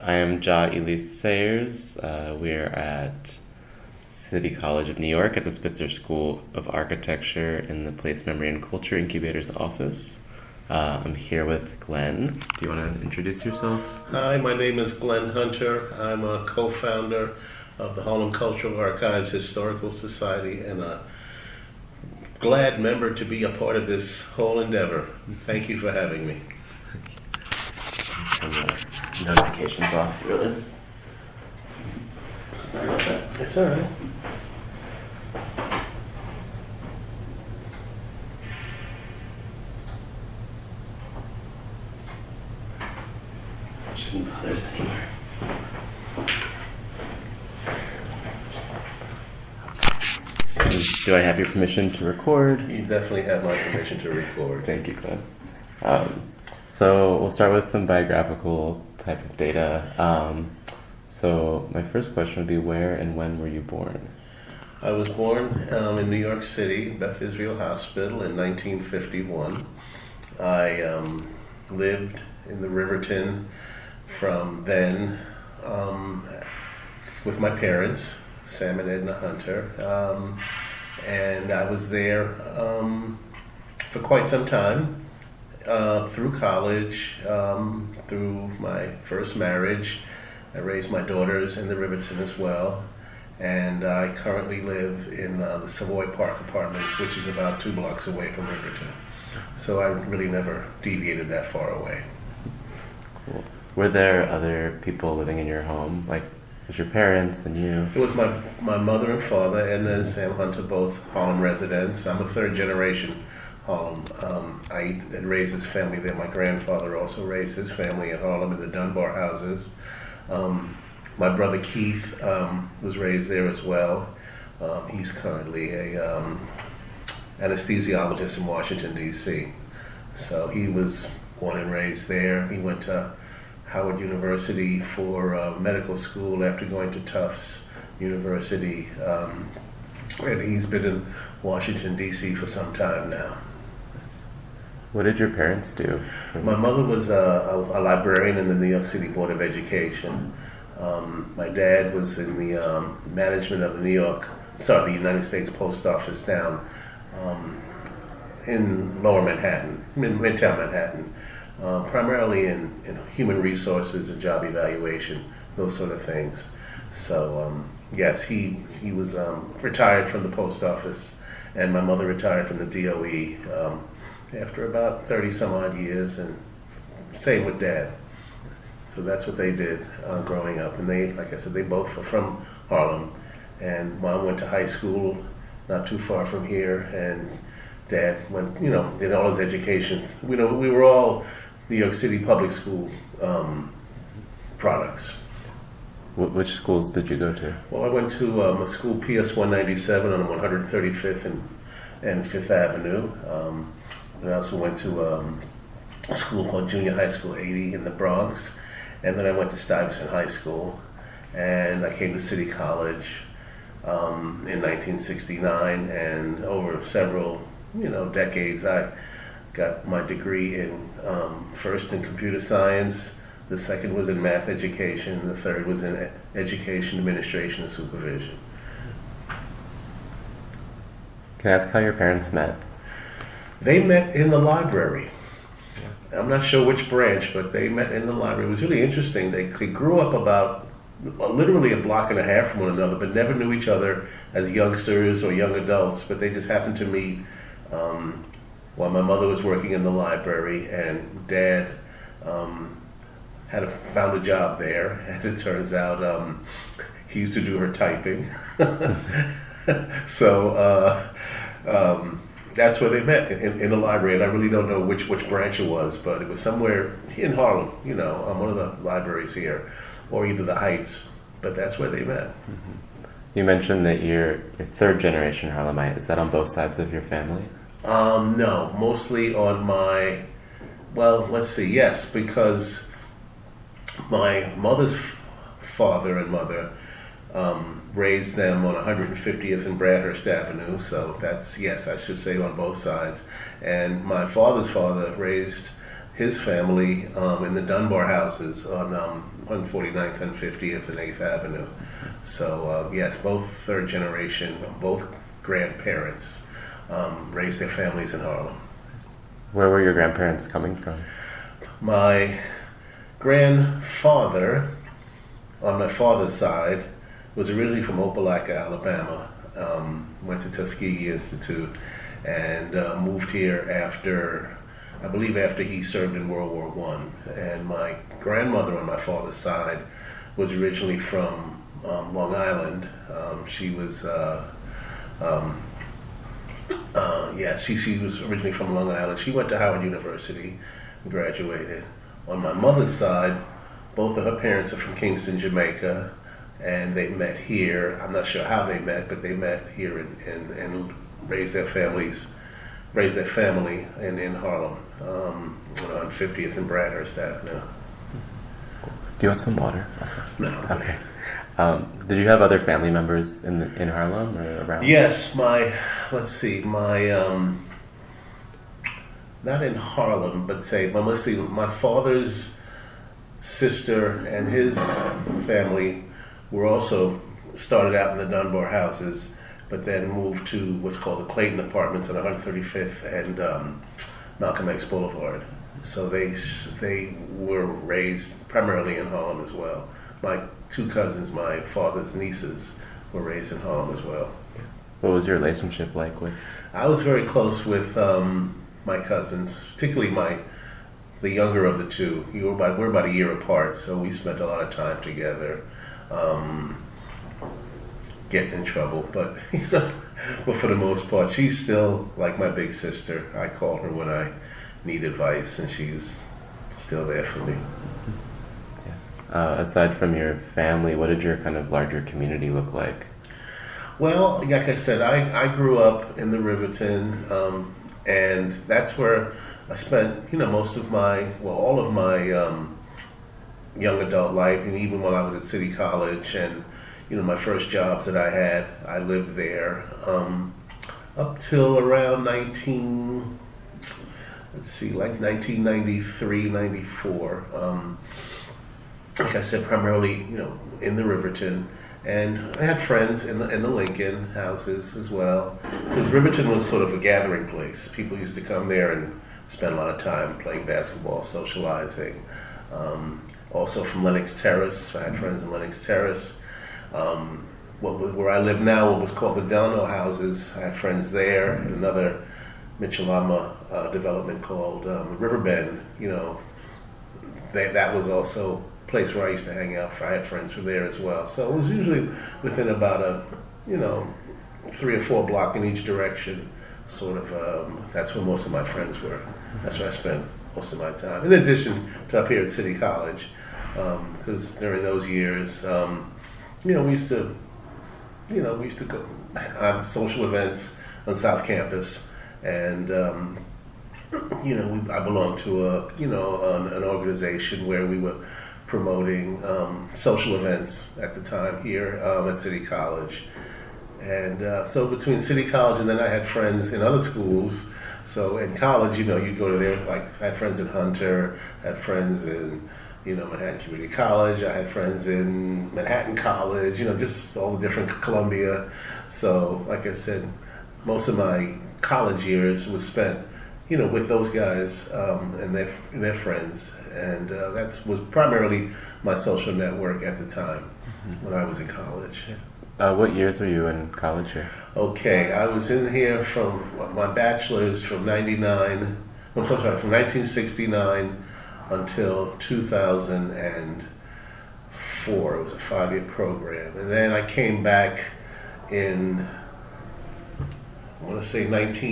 I am Ja Elise Sayers. We're at City College of New York at the Spitzer School of Architecture in the Place Memory and Culture Incubator's office. I'm here with Glenn. Do you want to introduce yourself? Hi, my name is Glenn Hunter. I'm a co-founder of the Harlem Cultural Archives Historical Society and a glad member to be a part of this whole endeavor. Thank you for having me. Turn the notifications off, Willis. Sorry about that. It's all right. Shouldn't bother us anymore. Do I have your permission to record? You definitely have my permission to record. Thank you, Glenn. So we'll start with some biographical type of data. So my first question would be, where and when were you born? I was born in New York City, Beth Israel Hospital in 1951. I lived in the Riverton from then with my parents, Sam and Edna Hunter, and I was there for quite some time, through college, through my first marriage. I raised my daughters in the Riverton as well, and I currently live in the Savoy Park Apartments, which is about 2 blocks away from Riverton. So I really never deviated that far away. Cool. Were there other people living in your home, like was your parents and you? It was my mother and father, and then Sam Hunter, both Harlem residents. I'm a third generation Harlem. I had raised his family there. My grandfather also raised his family in Harlem in the Dunbar houses. My brother Keith was raised there as well. He's currently a anesthesiologist in Washington, D.C. So he was born and raised there. He went to Howard University for medical school after going to Tufts University. And he's been in Washington, D.C. for some time now. What did your parents do? My mother was a librarian in the New York City Board of Education. My dad was in the management of the the United States Post Office down in Lower Manhattan, Midtown Manhattan, primarily in human resources and job evaluation, those sort of things. So yes, he was retired from the post office, and my mother retired from the DOE after about 30 some odd years, and same with Dad. So that's what they did growing up. And they, like I said, they both were from Harlem. And Mom went to high school not too far from here, and Dad went, did all his education. We were all New York City public school products. Which schools did you go to? Well, I went to a school, PS 197 on 135th and 5th Avenue. I also went to a school called Junior High School 80 in the Bronx, and then I went to Stuyvesant High School, and I came to City College in 1969, and over several decades I got my degree in first in computer science, the second was in math education, the third was in education administration and supervision. Can I ask how your parents met? They met in the library. I'm not sure which branch, but they met in the library. It was really interesting. They grew up about literally a block and a half from one another, but never knew each other as youngsters or young adults. But they just happened to meet while my mother was working in the library, and Dad found a job there. As it turns out, he used to do her typing. So that's where they met, in the library, and I really don't know which branch it was, but it was somewhere in Harlem, on one of the libraries here, or either the Heights, but that's where they met. Mm-hmm. You mentioned that you're third generation Harlemite. Is that on both sides of your family? No, mostly on my, yes, because my mother's father and mother raised them on 150th and Bradhurst Avenue, so that's, yes, I should say on both sides. And my father's father raised his family in the Dunbar houses on 149th and 50th and 8th Avenue. So yes, both third generation, both grandparents raised their families in Harlem. Where were your grandparents coming from? My grandfather, on my father's side, was originally from Opelika, Alabama. Went to Tuskegee Institute and moved here after, I believe, after he served in World War One. And my grandmother on my father's side was originally from Long Island. She was, she was originally from Long Island. She went to Howard University and graduated. On my mother's side, both of her parents are from Kingston, Jamaica, and they met here. I'm not sure how they met, but they met here and raised their family in Harlem, on 50th and Bradhurst Avenue. Do you want some water? No. Okay. Did you have other family members in Harlem or around? Yes, my not in Harlem, but my father's sister and his family were also started out in the Dunbar houses, but then moved to what's called the Clayton Apartments on 135th and Malcolm X Boulevard. So they were raised primarily in Harlem as well. My two cousins, my father's nieces, were raised in Harlem as well. What was your relationship like with? I was very close with my cousins, particularly the younger of the two. We're about a year apart, so we spent a lot of time together. Getting in trouble, but but for the most part, she's still like my big sister. I call her when I need advice, and she's still there for me. Aside from your family, what did your kind of larger community look like? Well, like I said, I grew up in the Riverton, and that's where I spent, most of all of my young adult life, and even when I was at City College, and my first jobs that I had, I lived there up till around 1993, 94. Like I said, primarily, in the Riverton. And I had friends in the Lincoln houses as well. Because Riverton was sort of a gathering place. People used to come there and spend a lot of time playing basketball, socializing. Also from Lenox Terrace, I had friends in Lenox Terrace. Where I live now, what was called the Delano houses, I had friends there. And another Mitchell-Lama development called Riverbend, that was also a place where I used to hang out. I had friends from there as well. So it was usually within about 3 or 4 blocks in each direction, sort of. That's where most of my friends were. That's where I spent most of my time. In addition to up here at City College, because during those years, we used to go have social events on South Campus, and I belonged to an organization where we were promoting social events at the time here at City College. And so between City College and then I had friends in other schools. So in college, you go to there, like I had friends in Hunter, had friends in, Manhattan Community College, I had friends in Manhattan College, just all the different Columbia. So like I said, most of my college years was spent, with those guys and their friends. And that was primarily my social network at the time when I was in college. What years were you in college here? Okay, I was in here from my bachelor's from 1969 until 2004. It was a 5-year program. And then I came back in, I want to say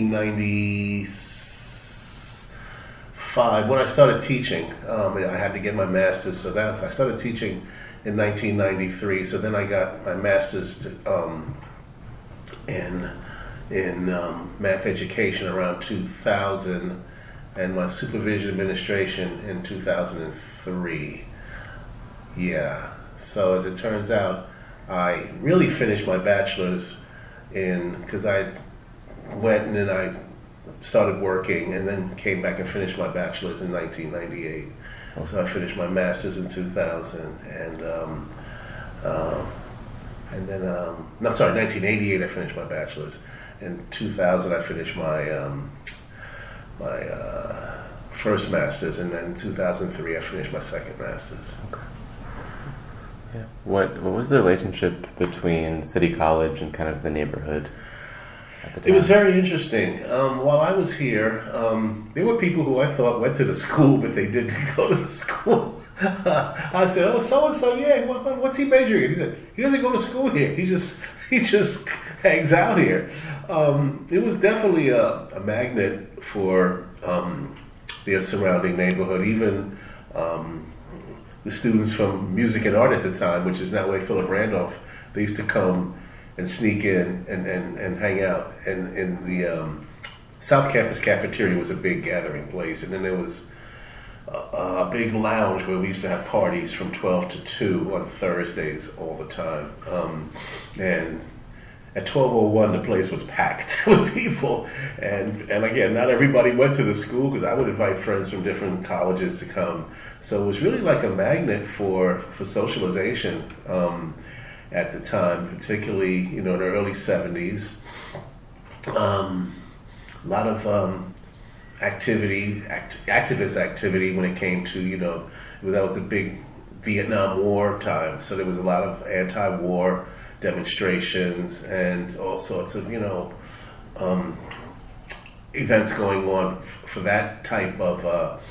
1995, when I started teaching. I had to get my master's, so I started teaching in 1993. So then I got my master's in math education around 2000, and my supervision administration in 2003. Yeah. So as it turns out, I really finished my bachelor's because I went and then I started working, and then came back and finished my bachelor's in 1998. So I finished my master's in 2000, and then, no, sorry, 1988 I finished my bachelor's. In 2000 I finished my first master's, and then in 2003 I finished my second master's. Okay. Yeah. What was the relationship between City College and kind of the neighborhood at the time? It was very interesting. While I was here, there were people who I thought went to the school, but they didn't go to the school. I said, "Oh, so and so, yeah. What's he majoring in?" He said, "He doesn't go to school here. He just hangs out here." It was definitely a magnet for the surrounding neighborhood. Even the students from music and art at the time, which is now Philip Randolph, they used to come and sneak in and hang out. And in the South Campus cafeteria was a big gathering place, and then there was a big lounge where we used to have parties from 12 to 2 on Thursdays all the time. And at 12:01, the place was packed with people. And again, not everybody went to the school, because I would invite friends from different colleges to come. So it was really like a magnet for socialization at the time, particularly, in the early 70s. A lot of activist activity when it came to, that was the big Vietnam War time. So there was a lot of anti-war demonstrations and all sorts of, events going on for that type of,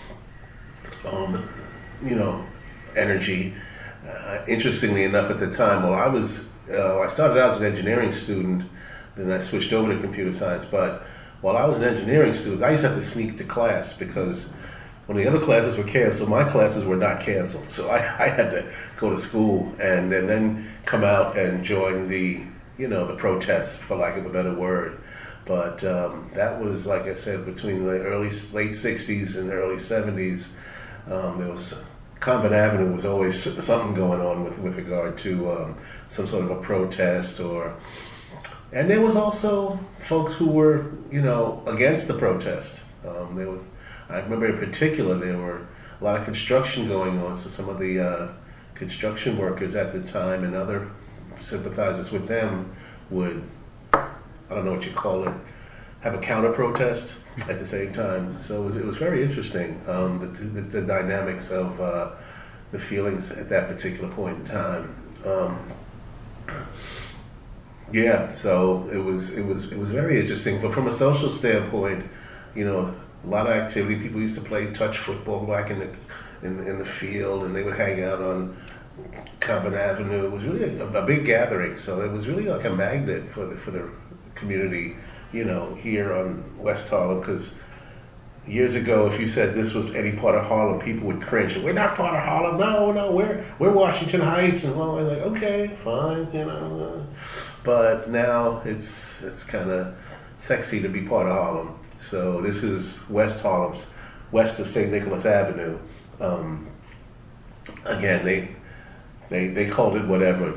energy. Interestingly enough, at the time, I started out as an engineering student, then I switched over to computer science, but while I was an engineering student, I used to have to sneak to class, because when the other classes were canceled, my classes were not canceled. So I had to go to school and then come out and join the protests, for lack of a better word. But that was, like I said, between the late 60s and the early 70s. There was Convent Avenue was always something going on with regard to some sort of a protest, and there was also folks who were, against the protest. I remember in particular, there were a lot of construction going on, so some of the construction workers at the time and other sympathizers with them would, I don't know what you call it, have a counter-protest at the same time. So it was very interesting, the dynamics of the feelings at that particular point in time. So it was very interesting. But from a social standpoint, a lot of activity. People used to play touch football back in the field, and they would hang out on Convent Avenue. It was really a big gathering. So it was really like a magnet for the community, here on West Harlem. Because years ago, if you said this was any part of Harlem, people would cringe. We're not part of Harlem. No, we're Washington Heights. And well, I was like, okay, fine, But now it's kind of sexy to be part of Harlem. So this is West Harlem's, west of St. Nicholas Avenue. Again, they called it whatever,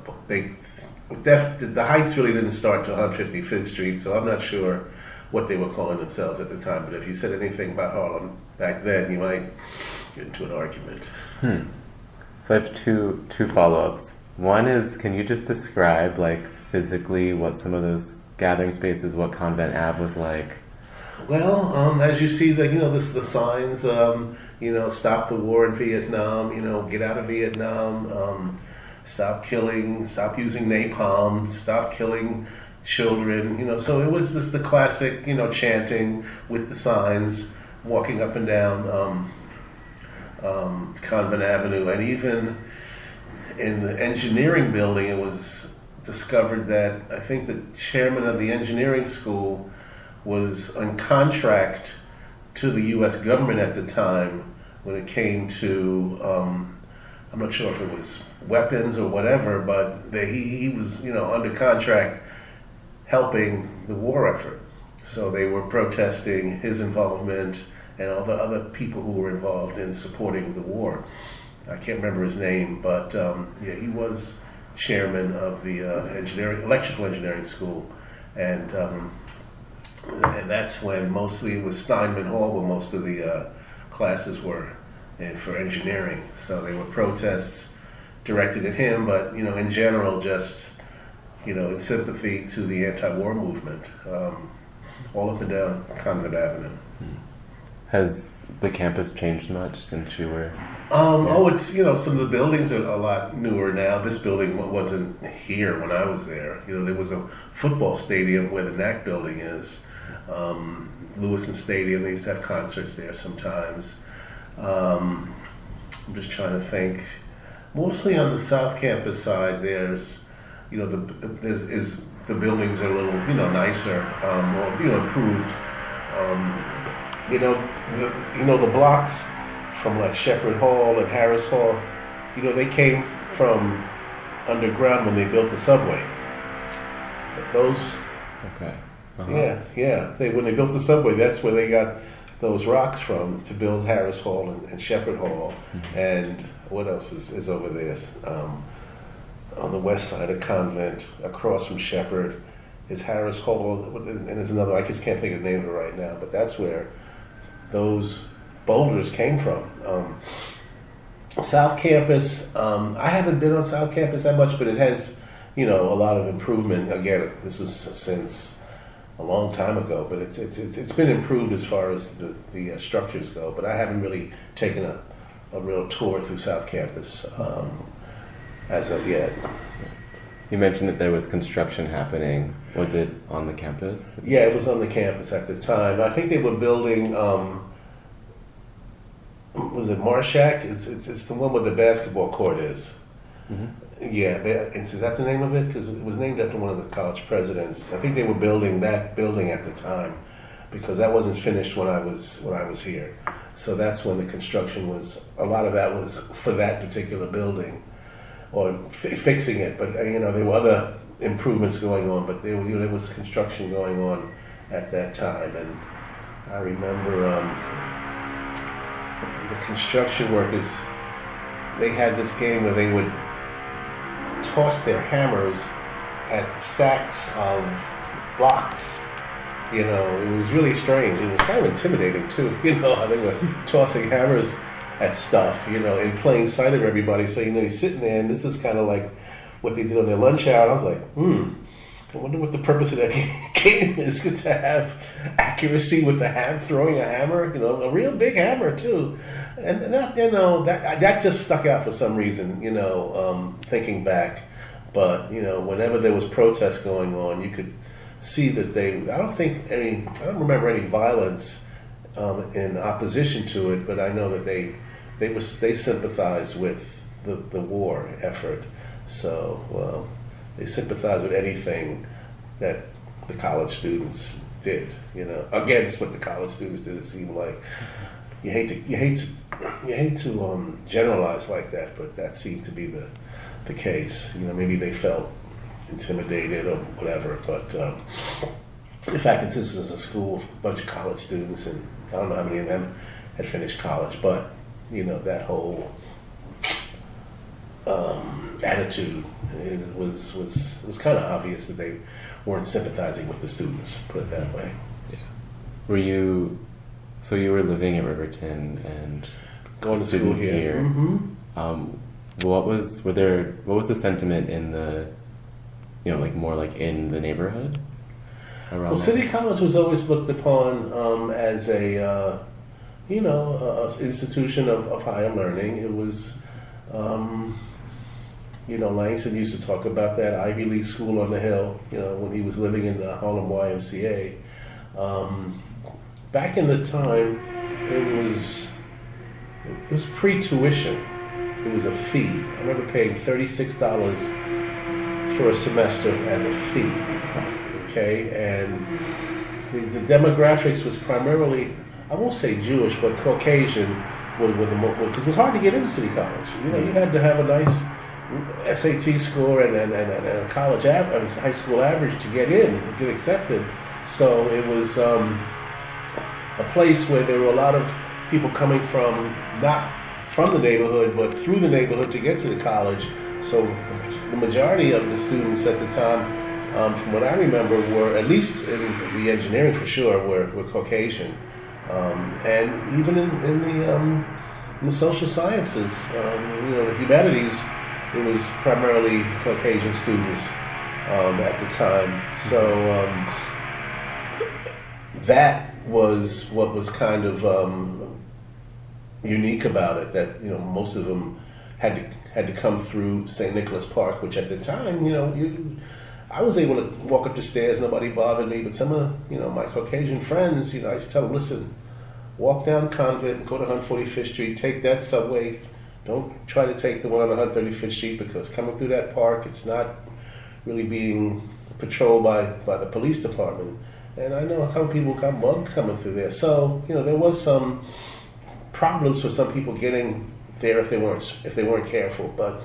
the Heights really didn't start till 155th Street, so I'm not sure what they were calling themselves at the time. But if you said anything about Harlem back then, you might get into an argument. So I have two follow-ups. One is, can you just describe, physically what some of those gathering spaces, what Convent Ave was like? Well, as you see, the signs, stop the war in Vietnam, get out of Vietnam, stop killing, stop using napalm, stop killing children, so it was just the classic, chanting with the signs, walking up and down Convent Avenue. And even in the engineering building, it was discovered that I think the chairman of the engineering school was on contract to the U.S. government at the time when it came to, I'm not sure if it was weapons or whatever, but he was, under contract helping the war effort. So they were protesting his involvement and all the other people who were involved in supporting the war. I can't remember his name, but he was chairman of the electrical engineering school. And and that's when mostly it was Steinman Hall where most of the classes were for engineering. So they were protests directed at him, but in general, just in sympathy to the anti-war movement, all up and down Convent Avenue. Has the campus changed much since you were? Oh, it's some of the buildings are a lot newer now. This building wasn't here when I was there. There was a football stadium where the NAC building is. Lewiston Stadium. They used to have concerts there sometimes. I'm just trying to think. Mostly on the South Campus side, there's the buildings are a little nicer, more improved. The blocks from like Shepherd Hall and Harris Hall, they came from underground when they built the subway. Those, okay, yeah. When they built the subway, that's where they got those rocks from to build Harris Hall and Shepherd Hall. Mm-hmm. And what else is over there? On the west side of Convent, across from Shepherd, is Harris Hall, and there's another. I just can't think of the name of it right now, but that's where those boulders came from. South Campus, I haven't been on South Campus that much, but it has, a lot of improvement. Again, this is since a long time ago, but it's been improved as far as the structures go. But I haven't really taken a real tour through South Campus as of yet. You mentioned that there was construction happening. Was it on the campus? Yeah, it was on the campus at the time. I think they were building. Was it Marshack? It's the one where the basketball court is. Mm-hmm. Yeah, is that the name of it? Because it was named after one of the college presidents. I think they were building that building at the time, because that wasn't finished when I was here. So that's when the construction was. A lot of that was for that particular building, or fixing it. But there were other improvements going on. But there was construction going on at that time, and I remember. The construction workers, they had this game where they would toss their hammers at stacks of blocks. It was really strange. It was kind of intimidating too. How they were tossing hammers at stuff, in plain sight of everybody. So, you're sitting there, and this is kind of like what they did on their lunch hour. And I was like, I wonder what the purpose of that game is, to have accuracy with throwing a hammer, a real big hammer too. And that, that just stuck out for some reason, thinking back. But, whenever there was protests going on, you could see that I don't remember any violence in opposition to it, but I know that they sympathized with the war effort. So, they sympathized with anything that the college students did, against what the college students did. It seemed like you hate to generalize like that, but that seemed to be the case. Maybe they felt intimidated or whatever. But the fact that this was a school of a bunch of college students, and I don't know how many of them had finished college, but that whole attitude, it was kind of obvious that they weren't sympathizing with the students, put it that way. Yeah. So you were living in Riverton and going to school here. Mm-hmm. What was the sentiment in the, more like in the neighborhood? Well, City College was always looked upon as a institution of higher learning. It was. Langston used to talk about that Ivy League school on the hill, when he was living in the Harlem YMCA. Back in the time, it was pre-tuition. It was a fee. I remember paying $36 for a semester as a fee. Okay, and the demographics was primarily, I won't say Jewish, but Caucasian, because it was hard to get into City College. You had to have a nice SAT score and a college average, high school average to get in, to get accepted. So it was a place where there were a lot of people coming from, not from the neighborhood, but through the neighborhood to get to the college. So the majority of the students at the time from what I remember, were, at least in the engineering for sure, were Caucasian. And even in the social sciences, the humanities, it was primarily Caucasian students at the time. So that was what was kind of unique about it. That most of them had to come through St. Nicholas Park, which at the time, I was able to walk up the stairs, nobody bothered me. But some of my Caucasian friends, I used to tell them, listen, walk down Convent, go to 145th Street, take that subway. Don't try to take the one on 135th Street, because coming through that park, it's not really being patrolled by the police department. And I know a couple people got mugged coming through there. So, there was some problems for some people getting there if they weren't careful. But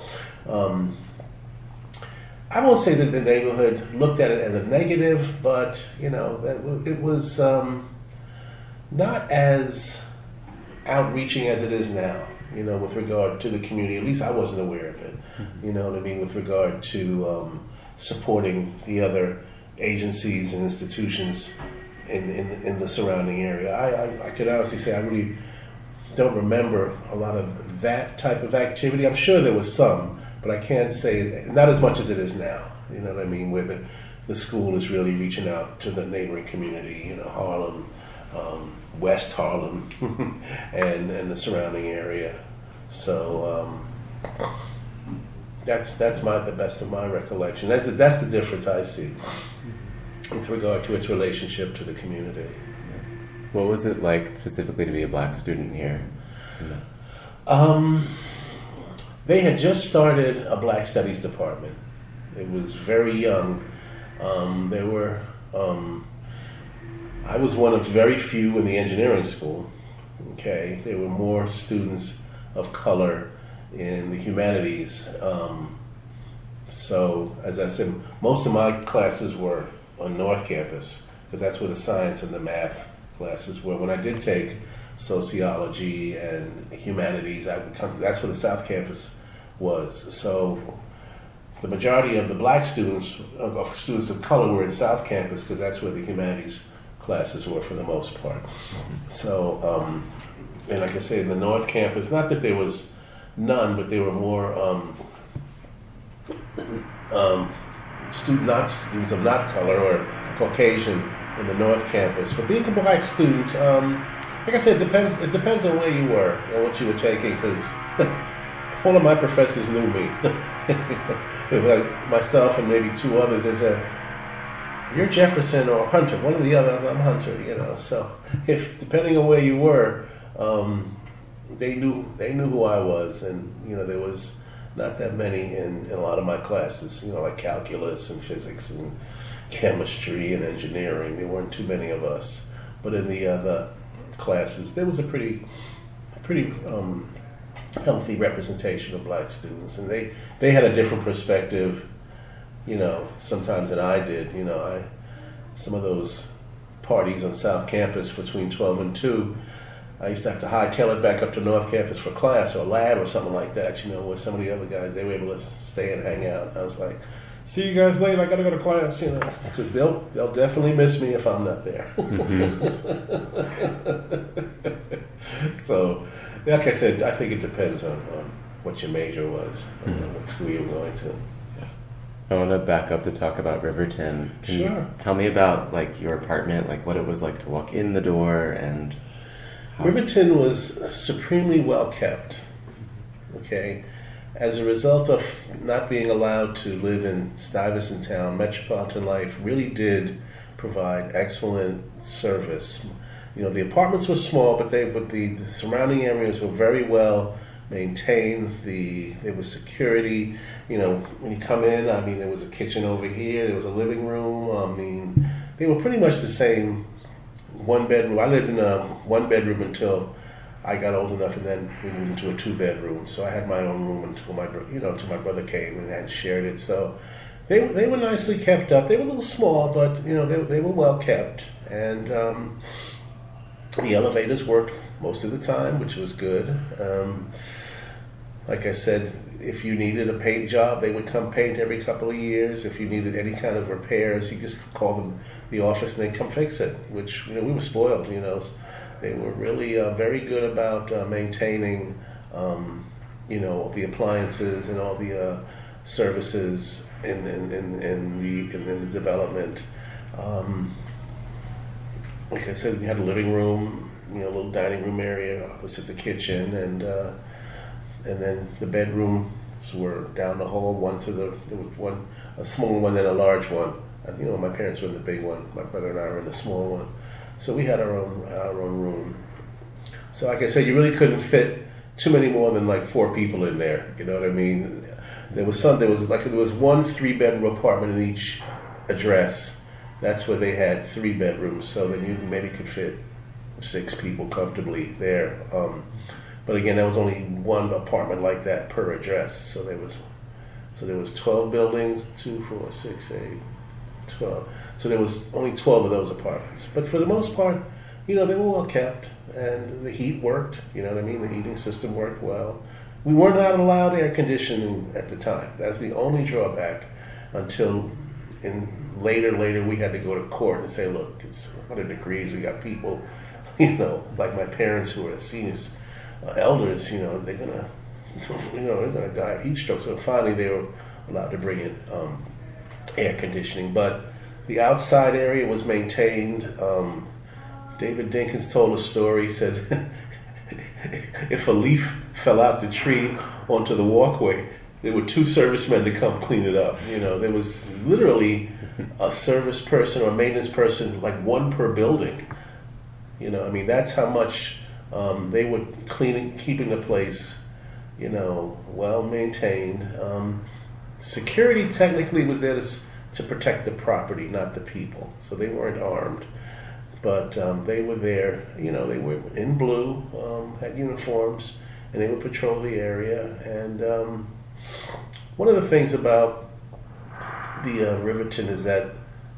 I won't say that the neighborhood looked at it as a negative, but it was not as outreaching as it is now, with regard to the community. At least I wasn't aware of it, you know what I mean, with regard to supporting the other agencies and institutions in the surrounding area. I could honestly say I really don't remember a lot of that type of activity. I'm sure there was some, but I can't say, not as much as it is now, you know what I mean, where the school is really reaching out to the neighboring community, Harlem, West Harlem, and the surrounding area. So that's the best of my recollection. That's the difference I see with regard to its relationship to the community. What was it like specifically to be a black student here? They had just started a Black Studies department. It was very young. I was one of very few in the engineering school. Okay, there were more students of color in the humanities. So, as I said, most of my classes were on North Campus, because that's where the science and the math classes were. When I did take sociology and humanities, I would come to, that's where the South Campus was. So the majority of the black students, of students of color, were in South Campus, because that's where the humanities classes were for the most part. So, and like I say, in the North Campus, not that there was none, but there were more not students of not color or Caucasian in the North Campus. But being a black student, like I said, it depends on where you were and what you were taking, because one of my professors knew me. Like myself and maybe two others, they said, "You're Jefferson or Hunter, one or the other." I'm Hunter, So if depending on where you were, they knew who I was, and there was not that many in a lot of my classes, like calculus and physics and chemistry and engineering. There weren't too many of us, but in the other classes, there was a pretty healthy representation of black students, and they had a different perspective, sometimes than I did. Some of those parties on South Campus between 12 and 2, I used to have to hightail it back up to North Campus for class or lab or something like that, with some of the other guys. They were able to stay and hang out. I was like, "See you guys later, I gotta go to class," because they'll definitely miss me if I'm not there. So, like I said, I think it depends on what your major was, what school you were going to. I want to back up to talk about Riverton. Can you tell me about your apartment, what it was like to walk in the door, and Riverton was supremely well kept. Okay, as a result of not being allowed to live in Stuyvesant Town, Metropolitan Life really did provide excellent service. The apartments were small, but the surrounding areas were very well maintained. There was security. When you come in, there was a kitchen over here. There was a living room. They were pretty much the same. One bedroom. I lived in a one bedroom until I got old enough, and then we moved into a 2-bedroom. So I had my own room until my brother came and had shared it. So they were nicely kept up. They were a little small, but they were well kept, and the elevators worked most of the time, which was good. Like I said, if you needed a paint job, they would come paint every couple of years. If you needed any kind of repairs, you just call them the office and they'd come fix it. Which, we were spoiled. They were really very good about maintaining, the appliances and all the services in the development. Like I said, we had a living room, a little dining room area opposite the kitchen, and then the bedrooms were down the hall. There was a small one and a large one. And, my parents were in the big one. My brother and I were in the small one. So we had our own room. So like I said, you really couldn't fit too many more than like 4 people in there. You know what I mean? There was one 3-bedroom apartment in each address. That's where they had 3 bedrooms. So then you maybe could fit 6 people comfortably there. But again, there was only one apartment like that per address. So there was 12 buildings, 2, 4, 6, 8, 12. So there was only 12 of those apartments. But for the most part, they were well kept, and the heat worked. You know what I mean? The heating system worked well. We were not allowed air conditioning at the time. That's the only drawback. Until later we had to go to court and say, look, it's 100 degrees. We got people, like my parents who are seniors, elders. They're gonna die of heat stroke. So finally, they were allowed to bring in air conditioning, but the outside area was maintained. David Dinkins told a story. He said, if a leaf fell out the tree onto the walkway, there were 2 servicemen to come clean it up. There was literally a service person or a maintenance person, like 1 per building. That's how much they were keeping the place, well maintained. Security technically was there to protect the property, not the people. So they weren't armed, but they were there. They were in blue, had uniforms, and they would patrol the area. And one of the things about the Riverton is that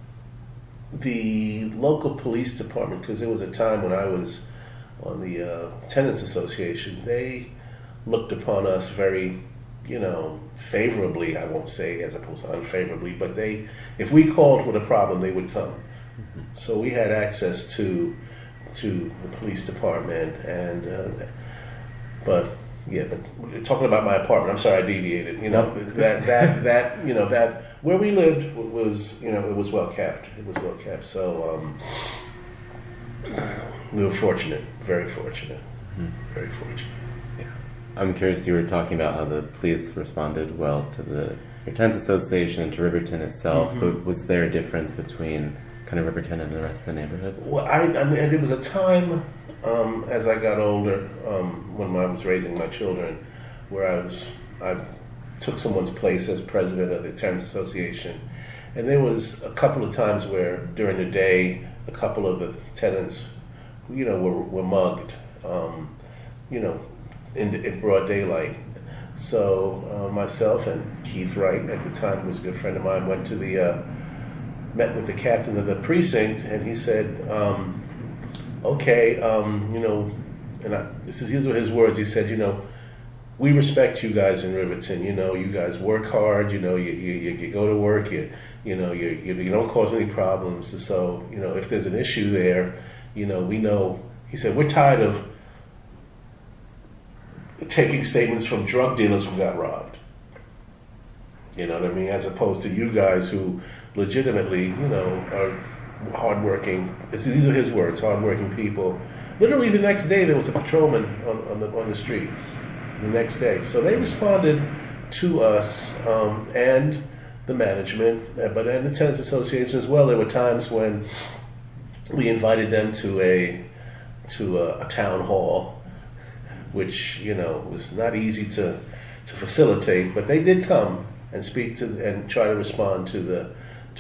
the local police department, because there was a time when I was on the Tenants Association, they looked upon us very, favorably. I won't say as opposed to unfavorably, but if we called with a problem, they would come. So we had access to the police department, and but talking about my apartment, I'm sorry I deviated. That where we lived was it was well kept. It was well kept. So we were fortunate, very fortunate, very fortunate. I'm curious, you were talking about how the police responded well to the Tenants Association and to Riverton itself, but was there a difference between kind of Riverton and the rest of the neighborhood? Well, I mean, there was a time as I got older, when I was raising my children, where I took someone's place as president of the Tenants Association, and there was a couple of times where during the day, a couple of the tenants, were mugged, in broad daylight. So myself and Keith Wright, at the time, who was a good friend of mine, went to met with the captain of the precinct, and he said, these were his words. He said, we respect you guys in Riverton. You guys work hard. You go to work. You don't cause any problems. So if there's an issue there, we know. He said, we're tired of taking statements from drug dealers who got robbed. You know what I mean? As opposed to you guys who legitimately, are hardworking. These are his words, hardworking people. Literally the next day there was a patrolman on the street. The next day. So they responded to us and the management, but and the Tenants Association as well. There were times when we invited them to a town hall, which was not easy to facilitate, but they did come and speak to and try to respond to the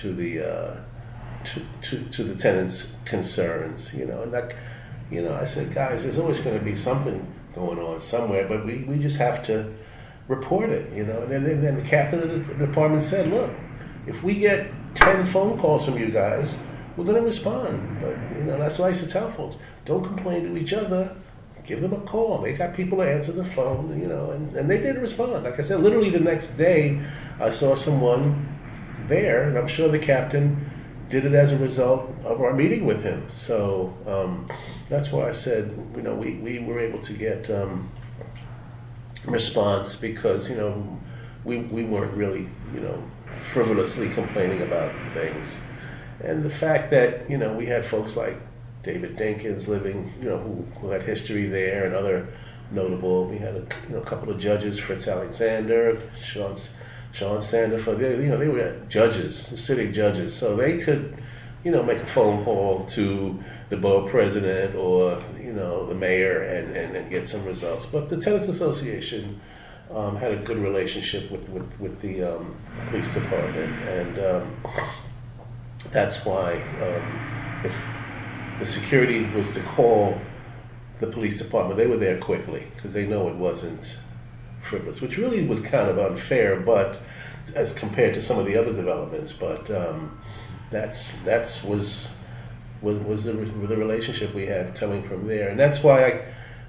tenants' concerns. And that, I said, guys, there's always going to be something going on somewhere, but we just have to report it. And then the captain of the department said, look, if we get 10 phone calls from you guys, we're going to respond. But that's what I used to tell folks: don't complain to each other. give them a call. They got people to answer the phone, you know, and they did respond. Like I said, literally the next day, I saw someone there, and I'm sure the captain did it as a result of our meeting with him. So that's why I said, you know, we were able to get response because, you know, we weren't really, you know, frivolously complaining about things. And the fact that, you know, we had folks like David Dinkins living, you know, who had history there, and other notable. We had a couple of judges, Fritz Alexander, Sean Sandifer. They were judges, sitting judges, so they could, you know, make a phone call to the borough president or, you know, the mayor and get some results. But the Tenants Association had a good relationship with the police department, and that's why if the security was to call the police department, they were there quickly because they know it wasn't frivolous, which really was kind of unfair, but as compared to some of the other developments. But was the relationship we had coming from there, and that's why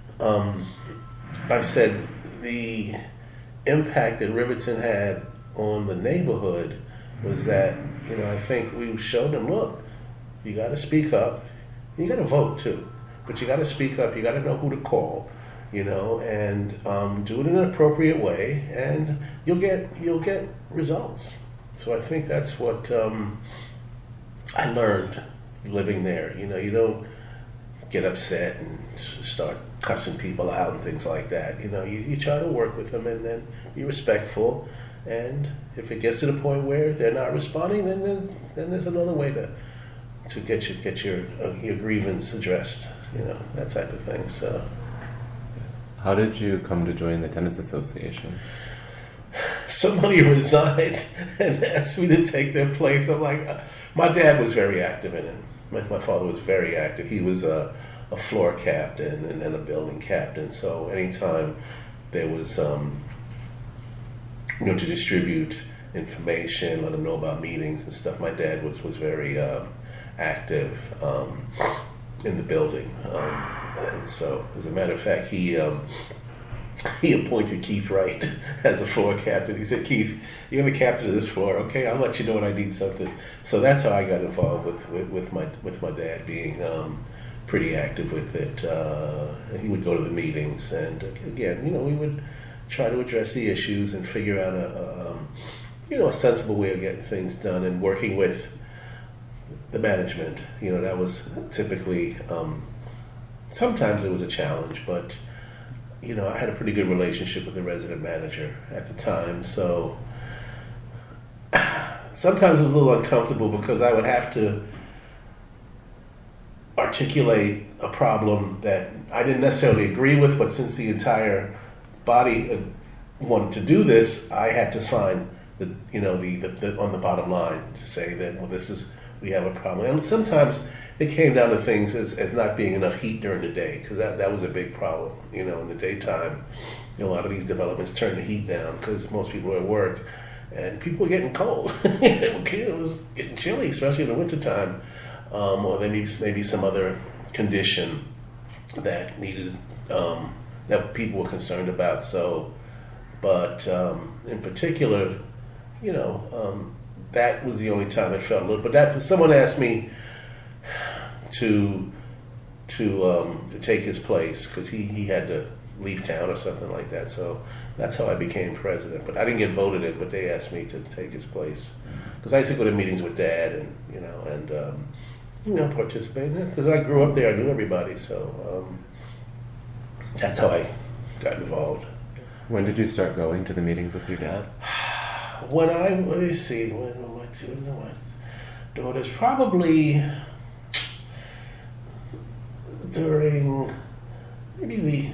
I said the impact that Riverton had on the neighborhood was that, you know, I think we showed them, look, you got to speak up. You got to vote too, but you got to speak up. You got to know who to call, you know, and do it in an appropriate way, and you'll get results. So I think that's what I learned living there. You know, you don't get upset and start cussing people out and things like that. You know, you try to work with them, and then be respectful. And if it gets to the point where they're not responding, then there's another way to get your grievance addressed, you know, that type of thing. So, how did you come to join the Tenants Association? Somebody resigned and asked me to take their place. I'm like, my dad was very active in it. My father was very active. He was a floor captain and then a building captain. So anytime there was, you know, to distribute information, let them know about meetings and stuff, my dad was very active in the building, and so, as a matter of fact, he appointed Keith Wright as a floor captain. He said, "Keith, you're the captain of this floor. Okay, I'll let you know when I need something." So that's how I got involved with my dad being pretty active with it. He would go to the meetings, and again, you know, we would try to address the issues and figure out a sensible way of getting things done, and working with the management. You know, that was typically, sometimes it was a challenge, but, you know, I had a pretty good relationship with the resident manager at the time, so sometimes it was a little uncomfortable because I would have to articulate a problem that I didn't necessarily agree with, but since the entire body wanted to do this, I had to sign the on the bottom line to say that, well, we have a problem. And sometimes it came down to things as not being enough heat during the day, because that was a big problem. You know, in the daytime, you know, a lot of these developments turn the heat down because most people are at work, and people were getting cold. It was getting chilly, especially in the wintertime, or maybe some other condition that needed that people were concerned about. So, but in particular, you know, that was the only time it felt a little. But someone asked me to take his place because he had to leave town or something like that. So that's how I became president. But I didn't get voted in. But they asked me to take his place because I used to go to meetings with Dad and participate because I grew up there. I knew everybody. So that's how I got involved. When did you start going to the meetings with your dad? When let me see, what daughters, probably during maybe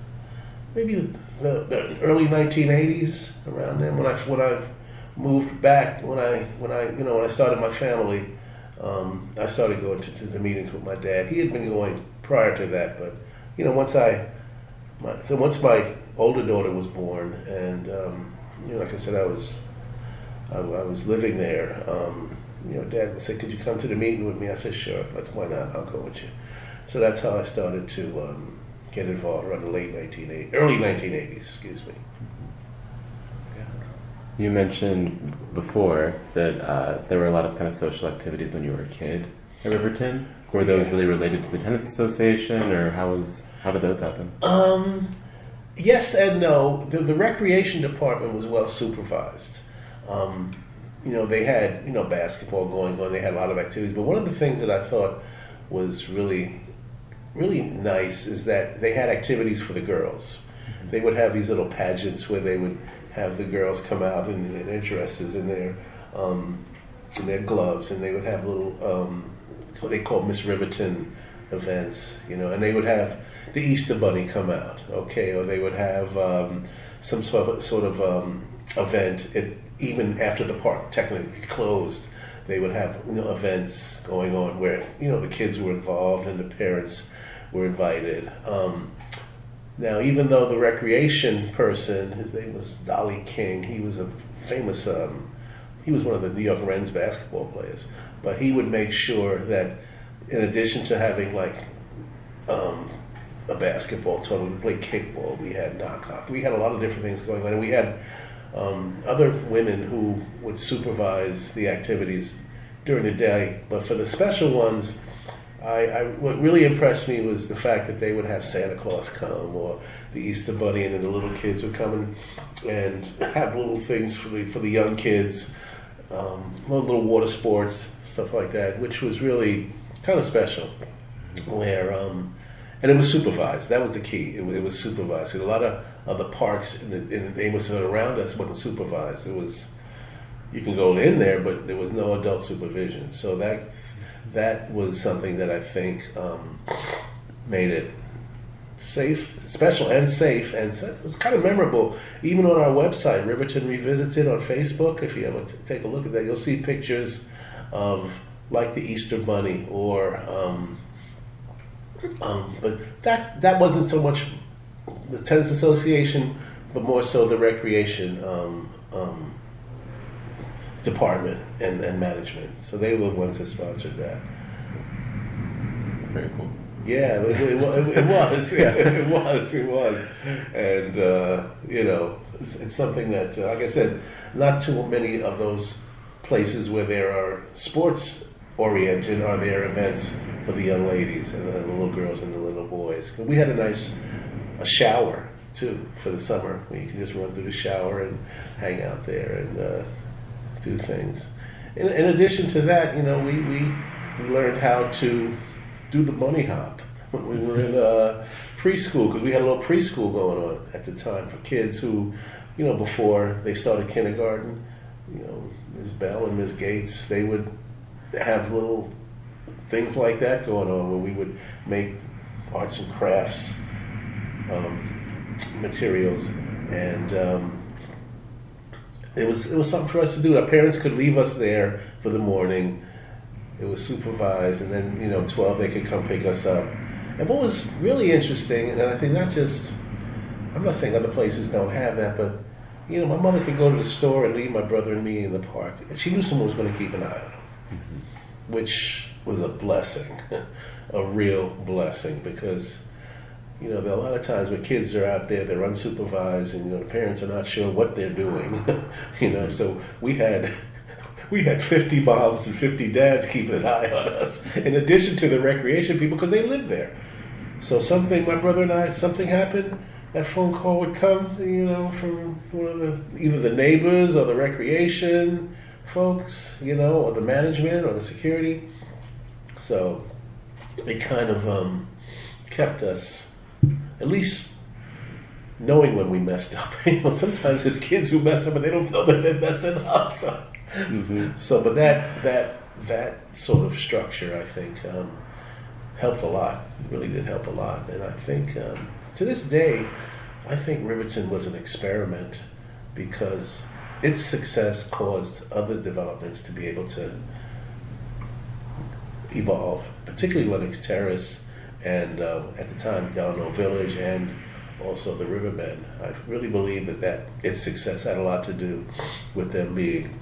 the early 1980s, around then, when I moved back, when I started my family, I started going to the meetings with my dad. He had been going prior to that, but you know, once my older daughter was born, and like I said, I was living there. Dad would say, "Could you come to the meeting with me?" I said, "Sure." Why not? I'll go with you. So that's how I started to get involved around the early 1980s, excuse me. You mentioned before that there were a lot of kind of social activities when you were a kid at Riverton. Were those really related to the Tenants Association, or how did those happen? Yes and no. The recreation department was well supervised. They had basketball going on. They had a lot of activities. But one of the things that I thought was really, really nice is that they had activities for the girls. They would have these little pageants where they would have the girls come out in their dresses and their gloves, and they would have little what they call Miss Riverton events, and they would have the Easter Bunny come out, okay, or they would have some sort of event. Even after the park technically closed, they would have events going on where the kids were involved and the parents were invited. Now, even though the recreation person, his name was Dolly King, he was a famous, he was one of the New York Rens basketball players, but he would make sure that in addition to having a basketball tournament, we played kickball, we had knockout, we had a lot of different things going on, and we had other women who would supervise the activities during the day, but for the special ones, what really impressed me was the fact that they would have Santa Claus come, or the Easter Bunny, and then the little kids would come and have little things for the young kids, little water sports, stuff like that, which was really kind of special. And it was supervised. That was the key. It was supervised. A lot of the parks in the neighborhood around us wasn't supervised. You can go in there, but there was no adult supervision. So that was something that I think made it special and safe, and it was kind of memorable. Even on our website, Riverton Revisited on Facebook, if you ever take a look at that, you'll see pictures of the Easter Bunny, or but that wasn't so much the Tenants Association, but more so the recreation department and management. So they were the ones that sponsored that. It's very cool. Yeah, it was. Yeah. It was. And, it's something that, like I said, not too many of those places where there are sports-oriented are there events for the young ladies and the little girls and the little boys. We had a shower, too, for the summer, where you can just run through the shower and hang out there and do things. In addition to that, we learned how to do the bunny hop when we were in preschool, because we had a little preschool going on at the time for kids who, before they started kindergarten, Ms. Bell and Ms. Gates, they would have little things like that going on where we would make arts and crafts materials, and it was something for us to do. Our parents could leave us there for the morning. It was supervised, and then 12 they could come pick us up. And what was really interesting, and I think I'm not saying other places don't have that, but my mother could go to the store and leave my brother and me in the park, and she knew someone was going to keep an eye on them, which was a blessing, a real blessing, because there are a lot of times where kids are out there, they're unsupervised, and the parents are not sure what they're doing. So we had 50 moms and 50 dads keeping an eye on us, in addition to the recreation people, because they live there. So my brother and I, something happened, that phone call would come, from one of either the neighbors or the recreation folks, or the management or the security. So it kind of kept us at least knowing when we messed up. Sometimes there's kids who mess up and they don't know that they're messing up. So, but that sort of structure, I think, helped a lot. It really did help a lot. And I think to this day, I think Riverton was an experiment, because its success caused other developments to be able to evolve, particularly Lenox Terrace and at the time Delano Village, and also the Riverbend. I really believe that its success had a lot to do with them being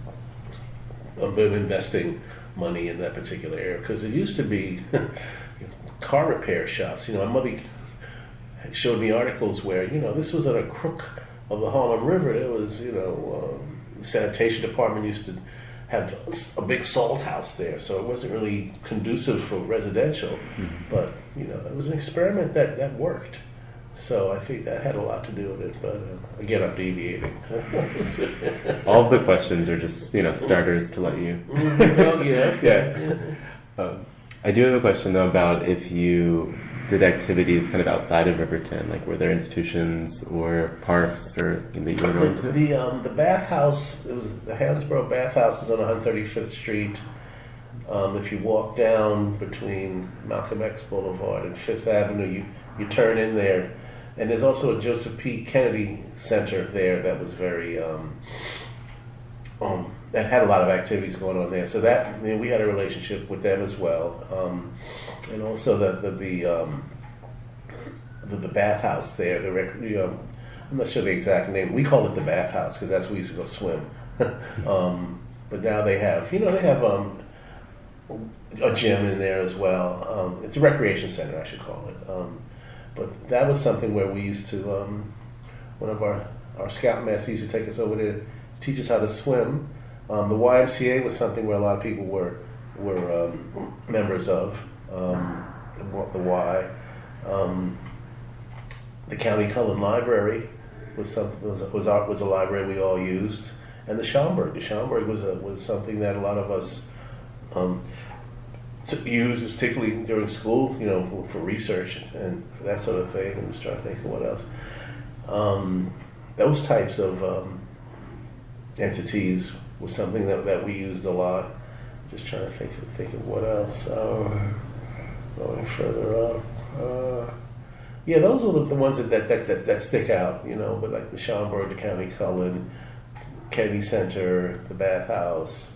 investing money in that particular area, because it used to be car repair shops. My mother showed me articles where, this was at a crook of the Harlem River. There was, the sanitation department used to have a big salt house there, so it wasn't really conducive for residential. But, it was an experiment that worked. So I think that had a lot to do with it. But again, I'm deviating. All of the questions are just, starters to let you. Oh, yeah. Okay. Yeah. I do have a question, though, about if you did activities kind of outside of Riverton, like were there institutions or parks or that you were going to? The bathhouse, it was the Hansborough Bathhouse is on 135th Street. If you walk down between Malcolm X Boulevard and Fifth Avenue, you turn in there, and there's also a Joseph P. Kennedy Center there that was very that had a lot of activities going on there. So that we had a relationship with them as well, and also the bathhouse there. I'm not sure the exact name. We call it the bathhouse because that's where we used to go swim. But now they have a gym in there as well. It's a recreation center, I should call it. But that was something where we used to, one of our scoutmasters used to take us over there to teach us how to swim. The YMCA was something where a lot of people were members of, the Y. The County Cullen Library was a library we all used. And the Schomburg. The Schomburg was something that a lot of us used, particularly during school, for research and that sort of thing. I'm just trying to think of what else. Those types of entities was something that we used a lot. Just trying to think of what else. Going further up. Yeah, those were the ones that stick out, but like the Schomburg, the County Cullen, Kennedy Center, the bathhouse,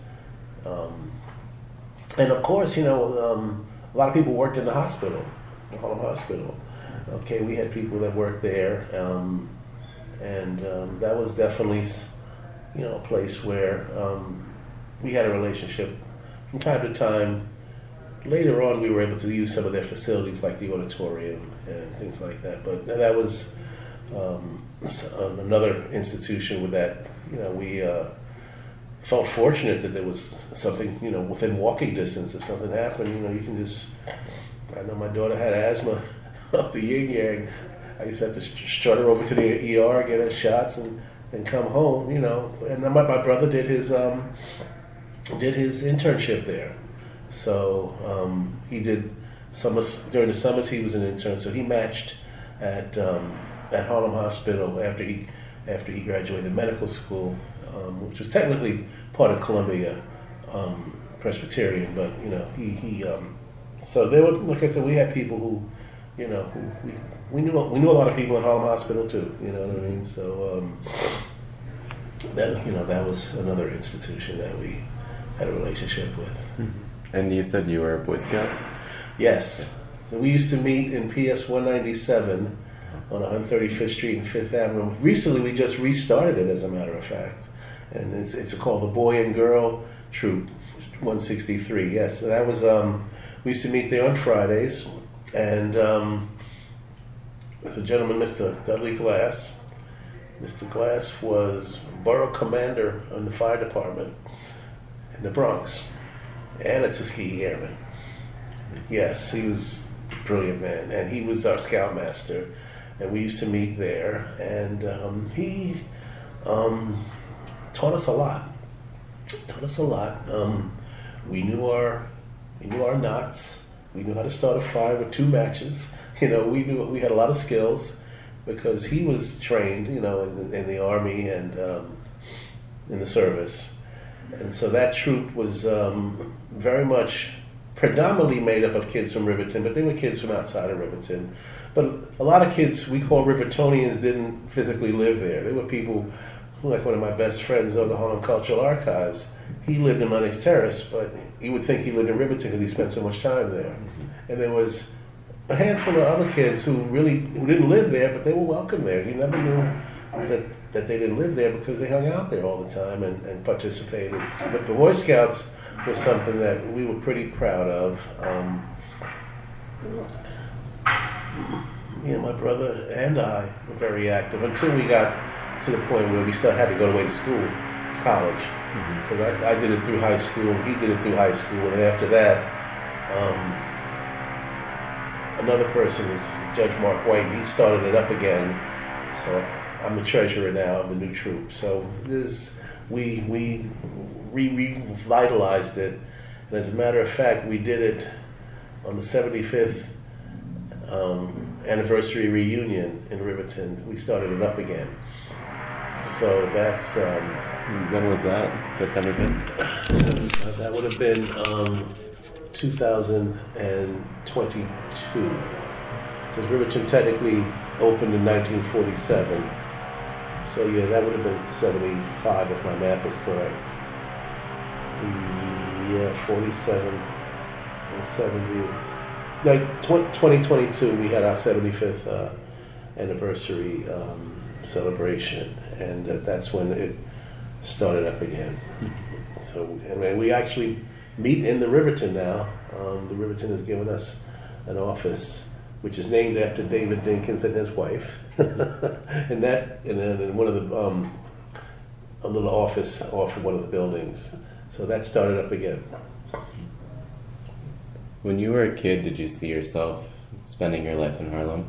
and of course, a lot of people worked in the hospital, the Harlem Hospital. Okay, we had people that worked there, and that was definitely, a place where we had a relationship from time to time. Later on, we were able to use some of their facilities, like the auditorium and things like that. But that was another institution with that. We felt fortunate that there was something, within walking distance. If something happened, you can just. I know my daughter had asthma up the yin yang. I used to have to strut her over to the ER, get her shots, and come home. And my brother did his internship there. So he did summers during the summers. He was an intern, so he matched at Harlem Hospital after he graduated medical school, which was technically part of Columbia Presbyterian. But he so there were, like I said, we had people who we knew a lot of people in Harlem Hospital too. You know what I mean? So that was another institution that we had a relationship with. Mm-hmm. And you said you were a Boy Scout? Yes. We used to meet in PS 197 on 135th Street and Fifth Avenue. Recently, we just restarted it, as a matter of fact. And it's called the Boy and Girl Troop 163. Yes, so that was, we used to meet there on Fridays. And there's a gentleman, Mr. Dudley Glass. Mr. Glass was borough commander in the fire department in the Bronx. And a Tuskegee Airman. Yes, he was a brilliant man, and he was our scoutmaster, and we used to meet there, and he taught us a lot. We knew our knots. We knew how to start a fire with 2 matches. We had a lot of skills because he was trained, in the Army and in the service. And so that troop was very much predominantly made up of kids from Riverton, but they were kids from outside of Riverton. But a lot of kids we call Rivertonians didn't physically live there. They were people, like one of my best friends of the Harlem Cultural Archives. He lived in Lenox Terrace, but you would think he lived in Riverton because he spent so much time there. And there was a handful of other kids who didn't live there, but they were welcome there. You never knew that they didn't live there because they hung out there all the time and participated. But the Boy Scouts was something that we were pretty proud of. my brother and I were very active until we got to the point where we still had to go away to school, to college. Because I did it through high school, he did it through high school, and after that, another person is Judge Mark White. He started it up again, so I'm the treasurer now of the new troop. So we revitalized it, and as a matter of fact, we did it on the 75th anniversary reunion in Riverton. We started it up again. So that's When was that? The 75th? that would have been 2022, because Riverton technically opened in 1947. So yeah, that would have been 75 if my math is correct. Yeah, 47 and 70. Like 2022, we had our 75th anniversary celebration, and that's when it started up again. So, and we actually meet in the Riverton now. The Riverton has given us an office, which is named after David Dinkins and his wife, and then one of the a little office off of one of the buildings. So that started up again. When you were a kid, did you see yourself spending your life in Harlem?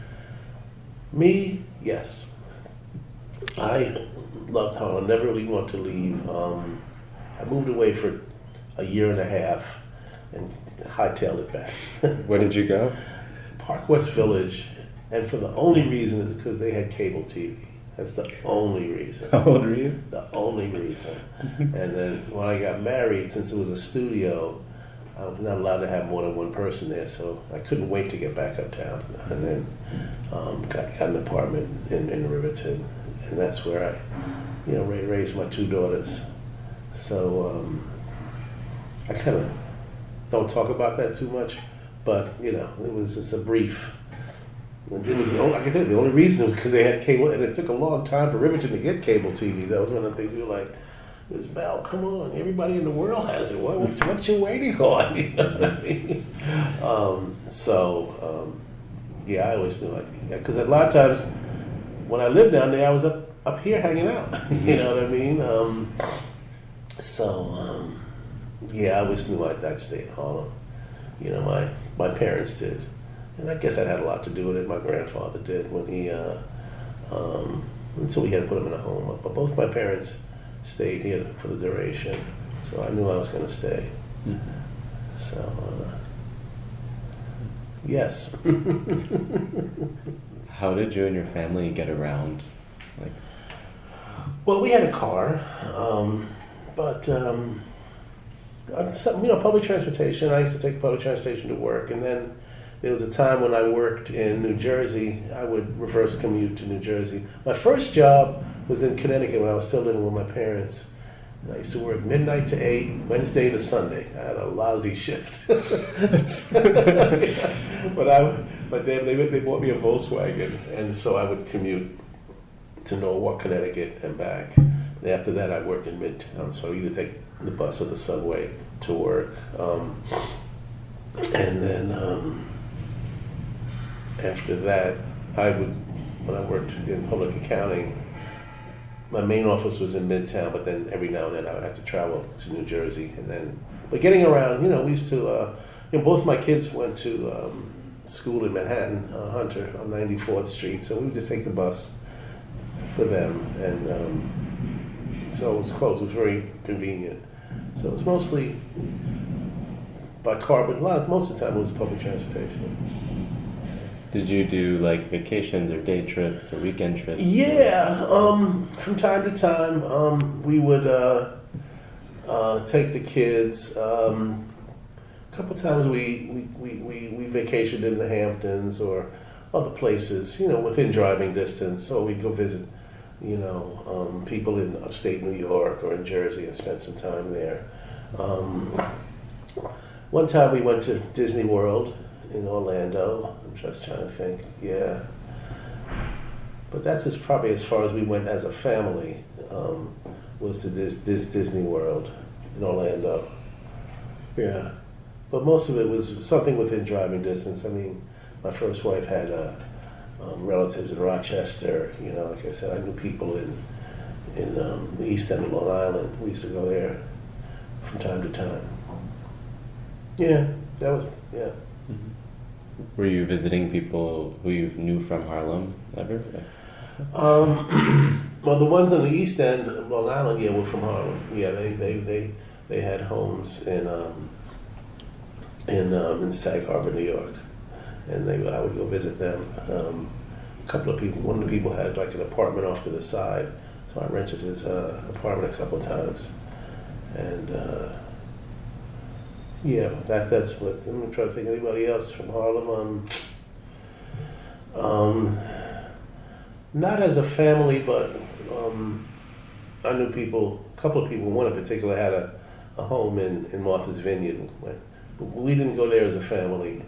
Me, yes. I loved Harlem. Never really wanted to leave. I moved away for a year and a half and hightailed it back. Where did you go? Park West Village, and for the only reason is because they had cable TV. That's the only reason. How old were you? The only reason. And then when I got married, since it was a studio, I was not allowed to have more than one person there, so I couldn't wait to get back uptown. And then got an apartment in Riverton, and that's where I, raised my two daughters. So I kind of don't talk about that too much, but it was just a brief. It was I can tell you the only reason was because they had cable, and it took a long time for Riverton to get cable TV. That was one of the things we were like, "Miss Bell, come on! Everybody in the world has it. What you waiting on?" You know what I mean? Yeah, I always knew because a lot of times when I lived down there, I was up here hanging out. You know what I mean? Yeah, I always knew I'd stay in Harlem. My parents did. And I guess that had a lot to do with it. My grandfather did when he, until we had to put him in a home. But both my parents stayed here for the duration, so I knew I was going to stay. Mm-hmm. So, yes. How did you and your family get around? Well, we had a car, but public transportation. I used to take public transportation to work, and then there was a time when I worked in New Jersey. I would reverse commute to New Jersey. My first job was in Connecticut when I was still living with my parents. And I used to work midnight to 8, Wednesday to Sunday. I had a lousy shift. But they bought me a Volkswagen, and so I would commute to Norwalk, Connecticut, and back. And after that, I worked in Midtown, so I either take the bus or the subway to work. And then after that, when I worked in public accounting, my main office was in Midtown, but then every now and then I would have to travel to New Jersey. But getting around, we used to, both my kids went to school in Manhattan, Hunter, on 94th Street, so we would just take the bus for them. And so it was close, it was very convenient. So it was mostly by car, but most of the time it was public transportation. Did you do vacations or day trips or weekend trips? Yeah, from time to time we would take the kids. A couple times we vacationed in the Hamptons or other places, within driving distance. So we'd go visit, people in upstate New York or in Jersey and spend some time there. One time we went to Disney World in Orlando. I'm just trying to think. Yeah. But that's probably as far as we went as a family, was to Disney World in Orlando. Yeah. But most of it was something within driving distance. I mean, my first wife had relatives in Rochester. You know, like I said, I knew people in the East End of Long Island. We used to go there from time to time. Yeah, that was, yeah. Were you visiting people who you knew from Harlem ever? Well, the ones on the East End of Long Island, yeah, were from Harlem. Yeah, they had homes in Sag Harbor, New York, and I would go visit them. A couple of people, one of the people had like an apartment off to the side, so I rented his apartment a couple of times, and yeah, that's what. I'm trying to think of anybody else from Harlem. Not as a family, but I knew people. A couple of people. One in particular had a home in Martha's Vineyard. We didn't go there as a family.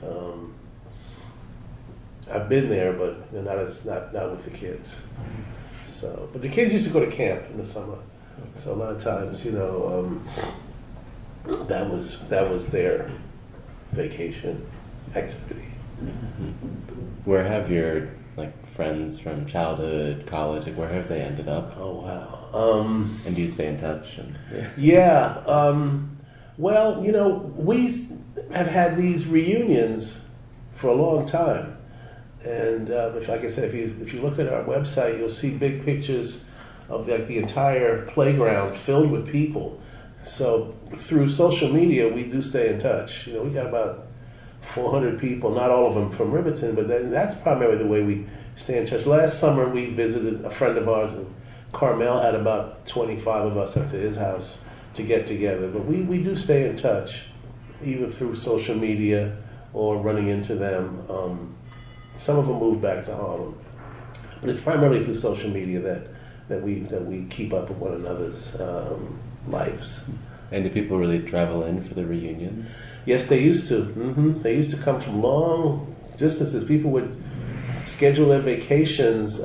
I've been there, but not with the kids. So, but the kids used to go to camp in the summer. So a lot of times, you know, that was their vacation activity. Where have your friends from childhood, college, where have they ended up? Oh wow! And do you stay in touch? Yeah. Well, you know, we have had these reunions for a long time, and like I said, if you look at our website, you'll see big pictures of the entire playground filled with people. So through social media, we do stay in touch. You know, we got about 400 people, not all of them from Riverton, but that's primarily the way we stay in touch. Last summer, we visited a friend of ours, and Carmel had about 25 of us up to his house to get together. But we do stay in touch, either through social media or running into them. Some of them moved back to Harlem, but it's primarily through social media that we keep up with one another's lives. And do people really travel in for the reunions? Yes, they used to. They used to come from long distances. People would schedule their vacations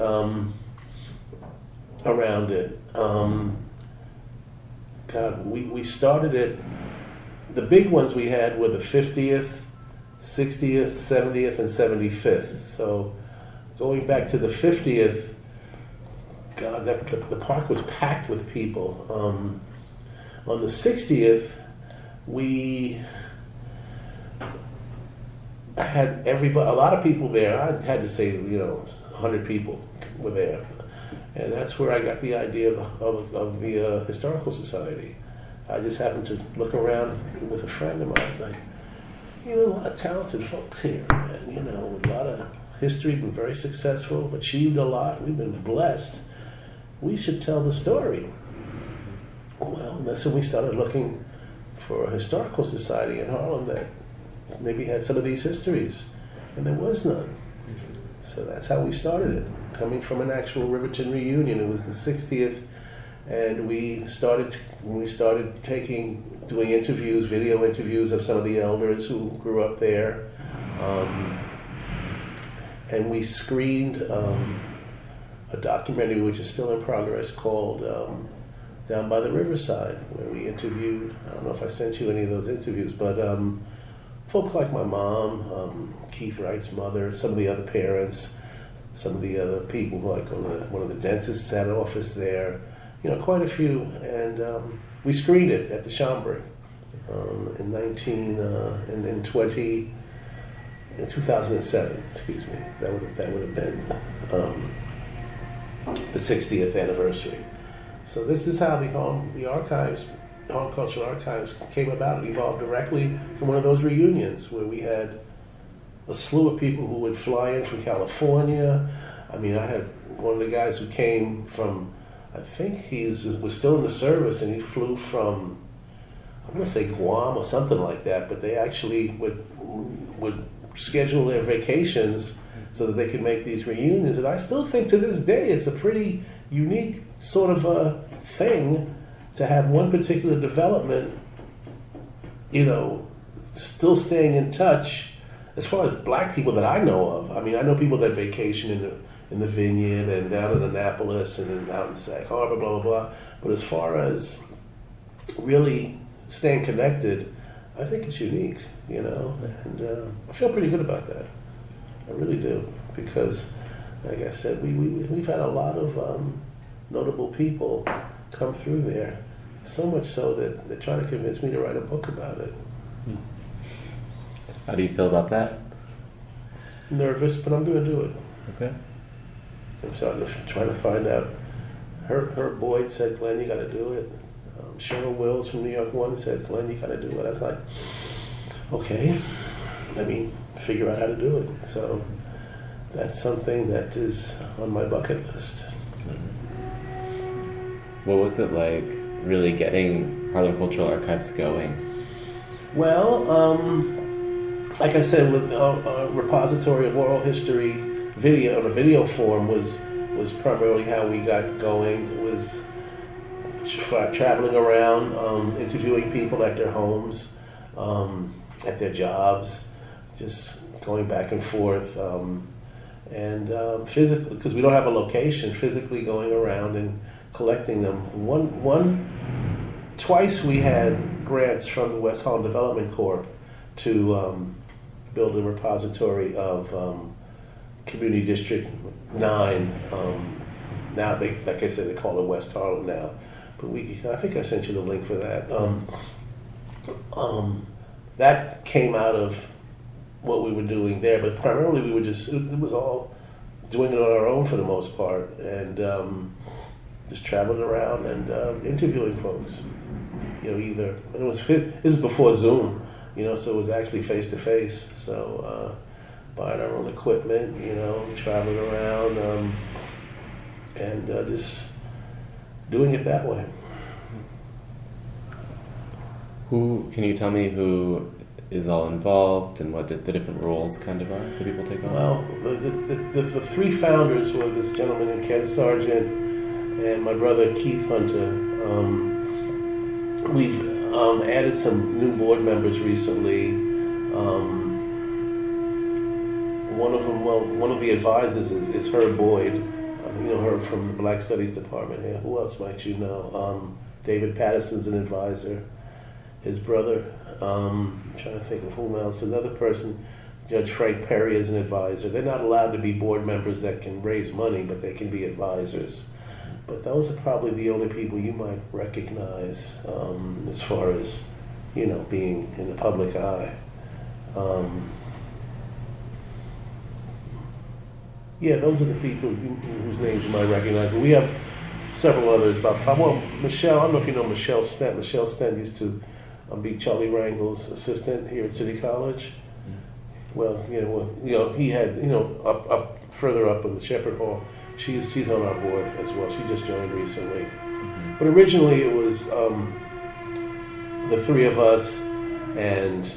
around it. God, we started it. The big ones we had were the 50th, 60th, 70th, and 75th. So going back to the 50th, God, the park was packed with people. On the 60th, we had a lot of people there. I had to say, 100 people were there. And that's where I got the idea of the Historical Society. I just happened to look around with a friend of mine. I was like, a lot of talented folks here, and, a lot of history, been very successful, achieved a lot. We've been blessed. We should tell the story. Well, that's when we started looking for a historical society in Harlem that maybe had some of these histories, and there was none. So that's how we started it, coming from an actual Riverton reunion. It was the 60th, and we started doing interviews, video interviews of some of the elders who grew up there, and we screened a documentary which is still in progress called Down by the Riverside, where we interviewed, I don't know if I sent you any of those interviews, but folks like my mom, Keith Wright's mother, some of the other parents, some of the other people, like one of the dentists had an office there, quite a few. And we screened it at the Schomburg in 2007, excuse me. That would have been the 60th anniversary. So this is how the archives, Harlem Cultural Archives, came about. It evolved directly from one of those reunions where we had a slew of people who would fly in from California. I mean, I had one of the guys who came from, I think he was still in the service, and he flew from, I'm going to say Guam or something like that, but they actually would schedule their vacations so that they could make these reunions. And I still think to this day it's a pretty unique sort of a thing to have one particular development, still staying in touch. As far as black people that I know of, I mean, I know people that vacation in the Vineyard and down in Annapolis and then out in Sag Harbor, blah, blah, blah. But as far as really staying connected, I think it's unique, and I feel pretty good about that. I really do, because like I said, we've had a lot of notable people come through there. So much so that they're trying to convince me to write a book about it. How do you feel about that? Nervous, but I'm going to do it. Okay. I'm trying to find out. Herb Boyd said, Glenn, you got to do it. Cheryl Wills from New York One said, Glenn, you got to do it. I was like, okay, let me figure out how to do it. So that's something that is on my bucket list. What was it like really getting Harlem Cultural Archives going? Well, like I said, with a repository of oral history video, the video form was primarily how we got going. It was traveling around, interviewing people at their homes, at their jobs, just going back and forth, and physically, because we don't have a location, physically going around and collecting them. Twice we had grants from the West Harlem Development Corp to build a repository of Community District 9. Now, like I said, they call it West Harlem now. But I think I sent you the link for that. That came out of what we were doing there, but primarily we were it was all doing it on our own for the most part, and just traveling around and interviewing folks. This is before Zoom, so it was actually face to face. So buying our own equipment, traveling around, and just doing it that way. Can you tell me who is all involved and what the different roles kind of are that people take on? Well, the three founders were this gentleman named Ken Sargent and my brother Keith Hunter. We've added some new board members recently. One of the advisors is Herb Boyd. Herb from the Black Studies Department here. Who else might you know? David Patterson's an advisor. His brother, I'm trying to think of whom else. Another person, Judge Frank Perry, is an advisor. They're not allowed to be board members that can raise money, but they can be advisors. But those are probably the only people you might recognize as far as, being in the public eye. Those are the people whose names you might recognize. But we have several others, about five. Well, Michelle, I don't know if you know Michelle Stent. Michelle Stent used to be Charlie Rangel's assistant here at City College. Well, he had, up further up in the Shepherd Hall. She's on our board as well. She just joined recently. Mm-hmm. But originally it was the three of us and,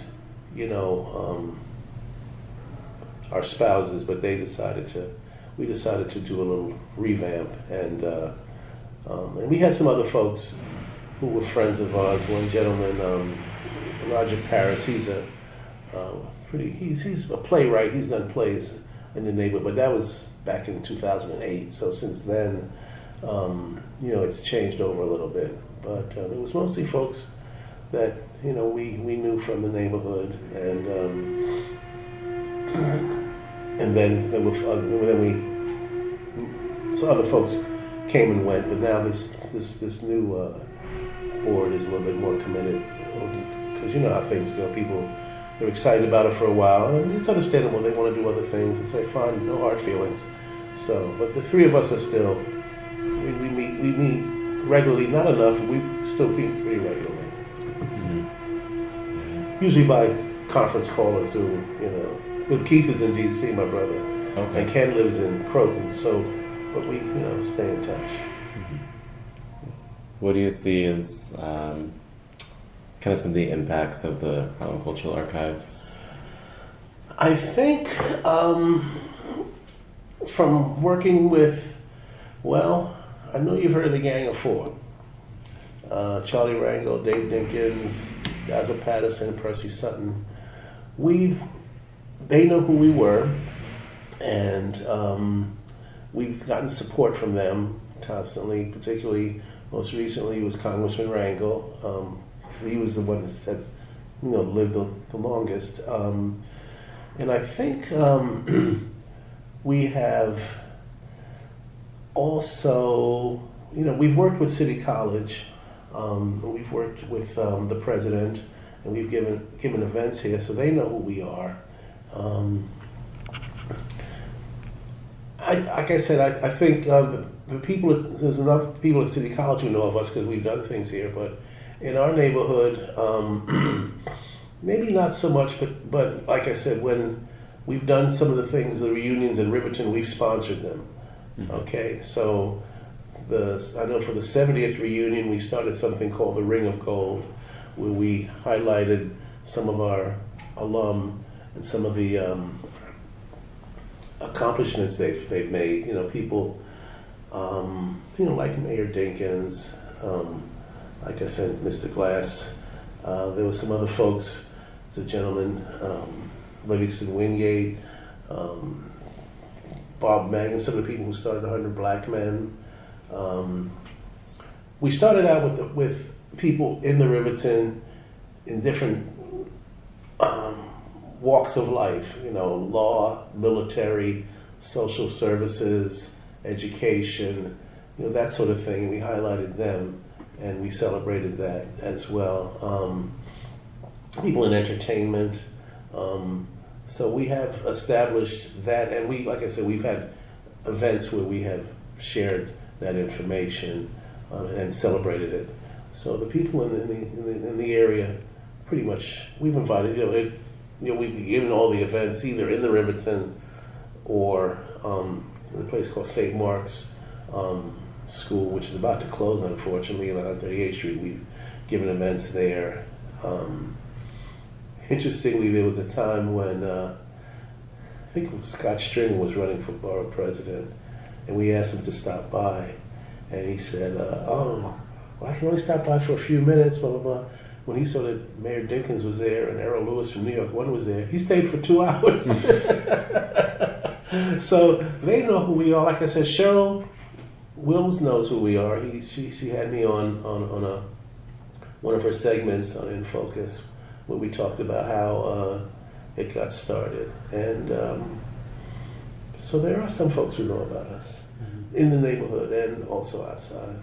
our spouses, but we decided to do a little revamp, and we had some other folks who were friends of ours. One gentleman, Roger Paris, he's a playwright. He's done plays in the neighborhood, but that was back in 2008. So since then, it's changed over a little bit. But it was mostly folks that we knew from the neighborhood, and then so other folks came and went. But now this new board is a little bit more committed, because you know how things go. People, they're excited about it for a while, and it's understandable. They want to do other things, and say, fine, no hard feelings. So, but the three of us are still, we meet regularly, not enough, but we still meet pretty regularly. Mm-hmm. Usually by conference call or Zoom, But Keith is in D.C., my brother, okay. And Ken lives in Croton, so, but we, stay in touch. Mm-hmm. What do you see as kind of some of the impacts of the Harlem Cultural Archives? I think from working with, I know you've heard of the Gang of Four. Charlie Rangel, Dave Dinkins, Dazzle Patterson, Percy Sutton. They know who we were, and we've gotten support from them constantly, particularly most recently was Congressman Rangel. He was the one that lived the longest. And I think we have Also, we've worked with City College. We've worked with the president, and we've given events here, so they know who we are. Like I said, I think the people, there's enough people at City College who know of us because we've done things here, but in our neighborhood, maybe not so much, but like I said, when we've done some of the things, the reunions in Riverton, we've sponsored them. Okay, so I know for the 70th reunion, we started something called the Ring of Gold, where we highlighted some of our alum and some of the accomplishments they've made. People, like Mayor Dinkins, like I said, Mr. Glass. There were some other folks. There's a gentleman, Livingston Wingate, Bob Mangum, some of the people who started 100 Black Men. We started out with people in the Riverton in different walks of life, law, military, social services, education, that sort of thing. We highlighted them and we celebrated that as well. People in entertainment. So we have established that, and like I said, we've had events where we have shared that information and celebrated it. So the people in the area, pretty much, we've invited. We've given all the events either in the Riverton or the place called St. Mark's School, which is about to close, unfortunately, on 38th Street. We've given events there. Interestingly, there was a time when I think it was Scott Stringer was running for borough president, and we asked him to stop by, and he said, well, I can only stop by for a few minutes, blah, blah, blah. When he saw that Mayor Dinkins was there and Errol Lewis from New York One was there, he stayed for 2 hours. So they know who we are. Like I said, Cheryl Wills knows who we are. She had me on one of her segments on In Focus where we talked about how it got started. And so there are some folks who know about us in the neighborhood and also outside.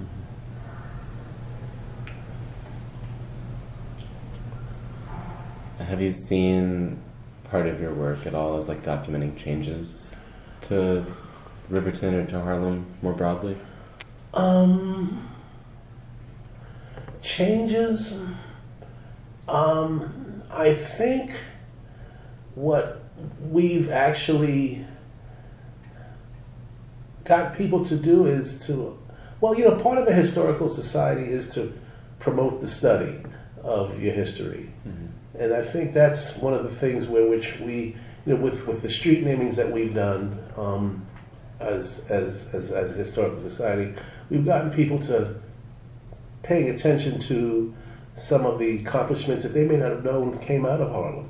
Have you seen part of your work at all as like documenting changes to Riverton or to Harlem more broadly? Changes? I think what we've actually got people to do is to, part of a historical society is to promote the study of your history. And I think that's one of the things which we, with the street namings that we've done as a historical society, we've gotten people to paying attention to some of the accomplishments that they may not have known came out of Harlem.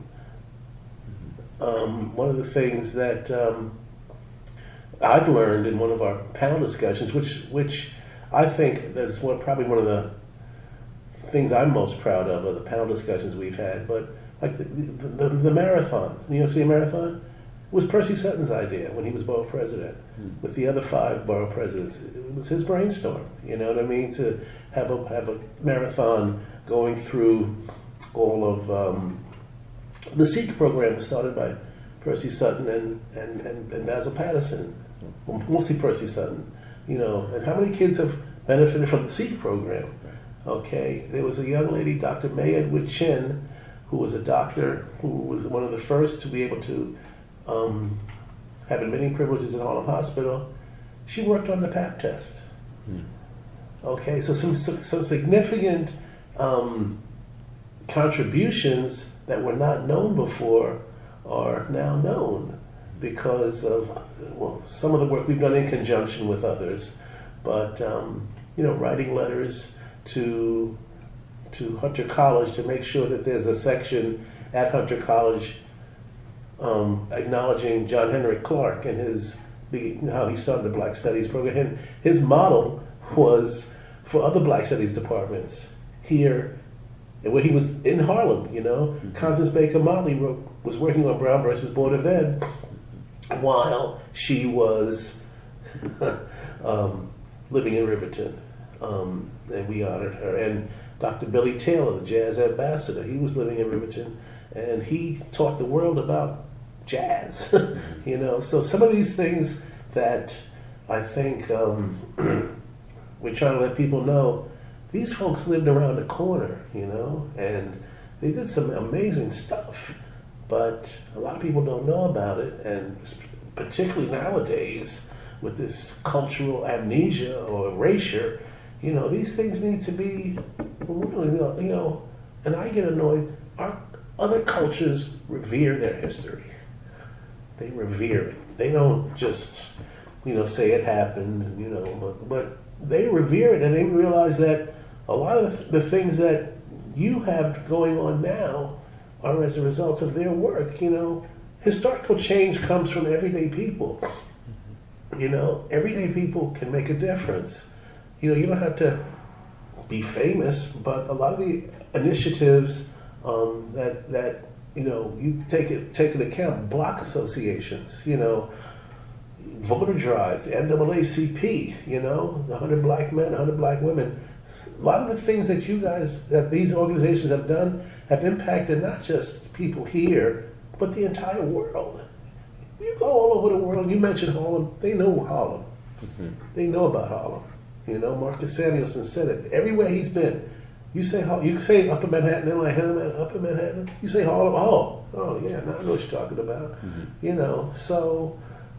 One of the things that I've learned in one of our panel discussions, which I think that's probably one of the things I'm most proud of are the panel discussions we've had, but like the marathon, New York City Marathon, was Percy Sutton's idea when he was borough president. With the other 5 borough presidents, it was his brainstorm. You know what I mean? To have a marathon going through all of the SEEK program was started by Percy Sutton and Basil Patterson, mostly Percy Sutton. And how many kids have benefited from the SEEK program? Okay, there was a young lady, Dr. May Edward Chin, who was a doctor who was one of the first to be able to have admitting privileges at Harlem Hospital. She worked on the Pap test. Okay, so some significant contributions that were not known before are now known because of some of the work we've done in conjunction with others, but writing letters to Hunter College to make sure that there's a section at Hunter College acknowledging John Henrik Clarke and how he started the Black Studies program. And his model was for other Black Studies departments here, and when he was in Harlem, Constance Baker Motley was working on Brown versus Board of Ed while she was living in Riverton, and we honored her. And Dr. Billy Taylor, the jazz ambassador, he was living in Riverton, and he taught the world about jazz. You know, so some of these things that I think we're trying to let people know, these folks lived around the corner, you know, and they did some amazing stuff, but a lot of people don't know about it, and particularly nowadays with this cultural amnesia or erasure, you know, these things need to be, you know, and I get annoyed. Our other cultures revere their history. They revere it. They don't just, you know, say it happened, you know, but they revere it, and they realize that a lot of the things that you have going on now are as a result of their work. You know, historical change comes from everyday people. You know, everyday people can make a difference. You know, you don't have to be famous, but a lot of the initiatives that you know, you take into account, block associations, you know, voter drives, the NAACP, you know, the 100 Black Men, 100 Black Women. A lot of the things that you guys, that these organizations have done, have impacted not just people here, but the entire world. You go all over the world, you mention Harlem, they know Harlem. Mm-hmm. They know about Harlem. You know, Marcus Samuelson said it. Everywhere he's been, you say Upper Manhattan, they're like, Upper Manhattan? You say Harlem, oh yeah, now I know what you're talking about. Mm-hmm. You know, so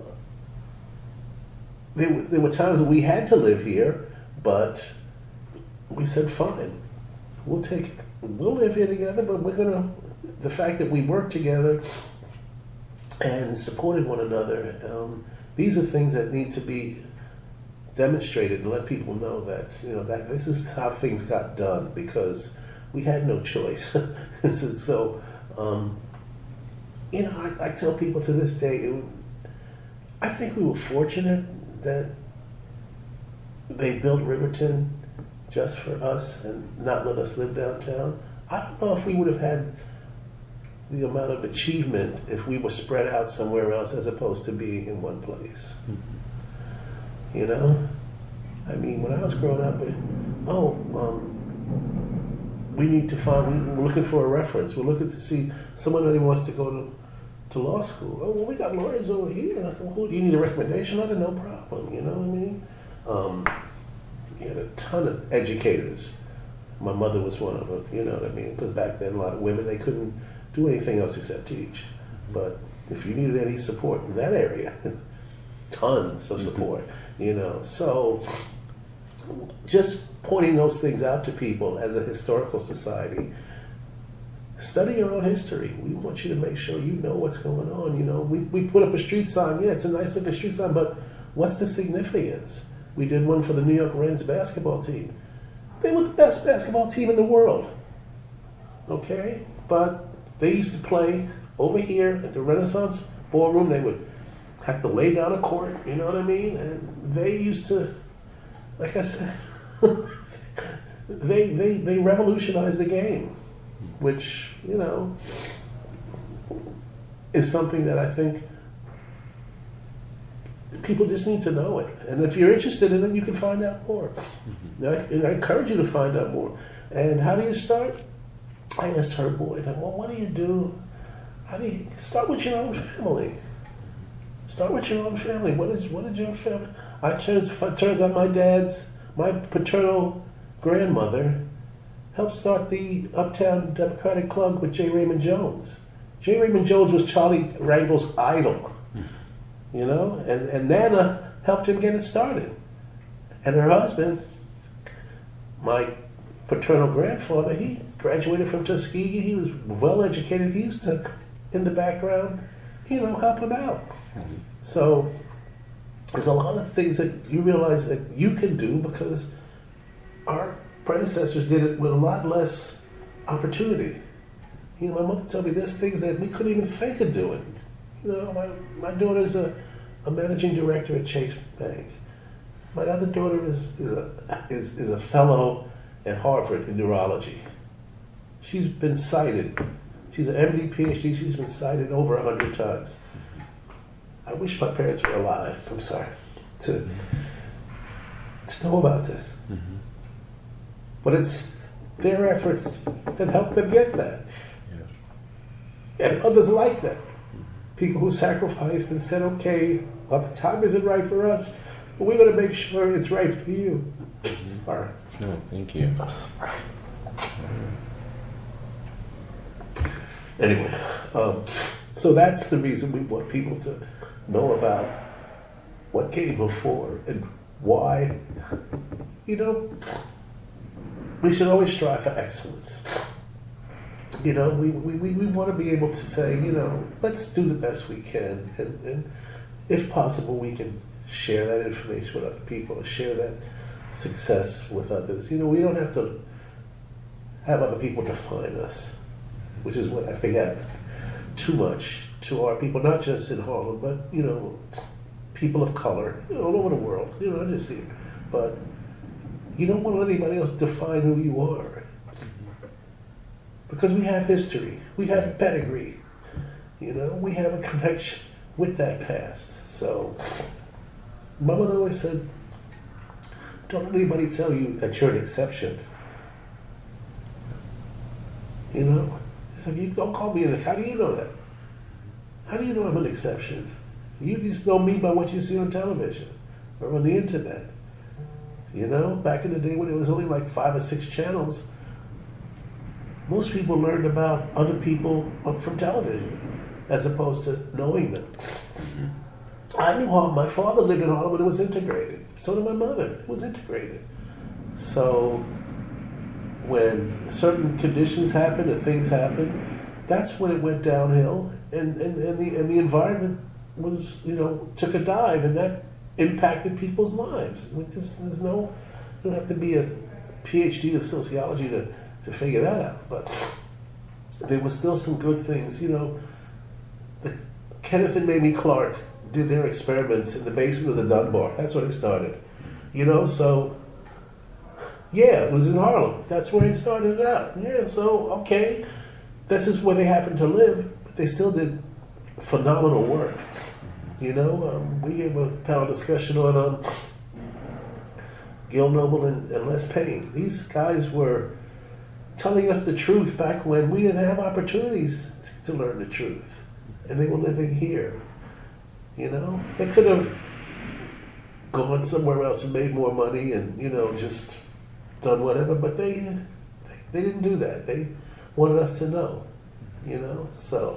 there were times when we had to live here, but we said, fine, we'll live here together, but the fact that we work together and supported one another, these are things that need to be demonstrated and let people know that, you know, that this is how things got done, because we had no choice. So, you know, I tell people to this day, I think we were fortunate that they built Riverton just for us and not let us live downtown. I don't know if we would have had the amount of achievement if we were spread out somewhere else as opposed to being in one place. Mm-hmm. You know? I mean, when I was growing up, we need to we're looking for a reference. We're looking to see someone that wants to go to law school. Oh, well, we got lawyers over here. Well, you need a recommendation letter? No problem. You know what I mean? You had a ton of educators. My mother was one of them, you know what I mean? Because back then, a lot of women, they couldn't do anything else except teach. But if you needed any support in that area, tons of support, you know. So just pointing those things out to people as a historical society, study your own history. We want you to make sure you know what's going on. You know, we put up a street sign. Yeah, it's a nice looking street sign, but what's the significance? We did one for the New York Rens basketball team. They were the best basketball team in the world. Okay? But they used to play over here at the Renaissance Ballroom. They would have to lay down a court, you know what I mean? And they used to, like I said, they revolutionized the game, which, you know, is something that I think people just need to know it. And if you're interested in it, you can find out more. Mm-hmm. I encourage you to find out more. And how do you start? I asked her boy, well, what do you do? How do you start with your own family? Start with your own family. What is your family? Turns out my paternal grandmother helped start the Uptown Democratic Club with J. Raymond Jones. J. Raymond Jones was Charlie Rangel's idol. You know, and Nana helped him get it started. And her husband, my paternal grandfather, he graduated from Tuskegee. He was well educated. He used to, in the background, you know, help him out. Mm-hmm. So there's a lot of things that you realize that you can do because our predecessors did it with a lot less opportunity. You know, my mother told me there's things that we couldn't even think of doing. You know, my daughter's a managing director at Chase Bank. My other daughter is a fellow at Harvard in neurology. She's been cited. She's an MD, PhD. She's been cited over 100 times. I wish my parents were alive. I'm sorry. to know about this. Mm-hmm. But it's their efforts that help them get that. Yeah. And others like that. People who sacrificed and said, okay, well, the time isn't right for us, but we're going to make sure it's right for you. Sorry. No, thank you. I'm sorry. Anyway, so that's the reason we want people to know about what came before and why. You know, we should always strive for excellence. You know, we want to be able to say, you know, let's do the best we can. And if possible, we can share that information with other people, share that success with others. You know, we don't have to have other people define us, which is what I think happened too much to our people, not just in Harlem, but, you know, people of color, you know, all over the world, you know, not just here. But you don't want anybody else to define who you are. Because we have history, we have pedigree, you know, we have a connection with that past. So, my mother always said, don't let anybody tell you that you're an exception. You know? It's like, you don't call me how do you know that? How do you know I'm an exception? You just know me by what you see on television or on the internet. You know, back in the day when it was only like 5 or 6 channels, most people learned about other people from television as opposed to knowing them. I knew Harlem. My father lived in Harlem and it was integrated. So did my mother. It was integrated. So when certain conditions happened and things happened, that's when it went downhill, and the environment was, you know, took a dive, and that impacted people's lives. There's no, you don't have to be a PhD in sociology to figure that out. But there were still some good things, you know. Kenneth and Mamie Clark did their experiments in the basement of the Dunbar. That's where they started. You know, so yeah, it was in Harlem. That's where it started out. Yeah, so okay, this is where they happened to live, but they still did phenomenal work. You know, we gave a panel discussion on Gil Noble and Les Payne. These guys were telling us the truth back when we didn't have opportunities to learn the truth, and they were living here. You know, they could have gone somewhere else and made more money and, you know, just done whatever, but they didn't do that. They wanted us to know, you know. So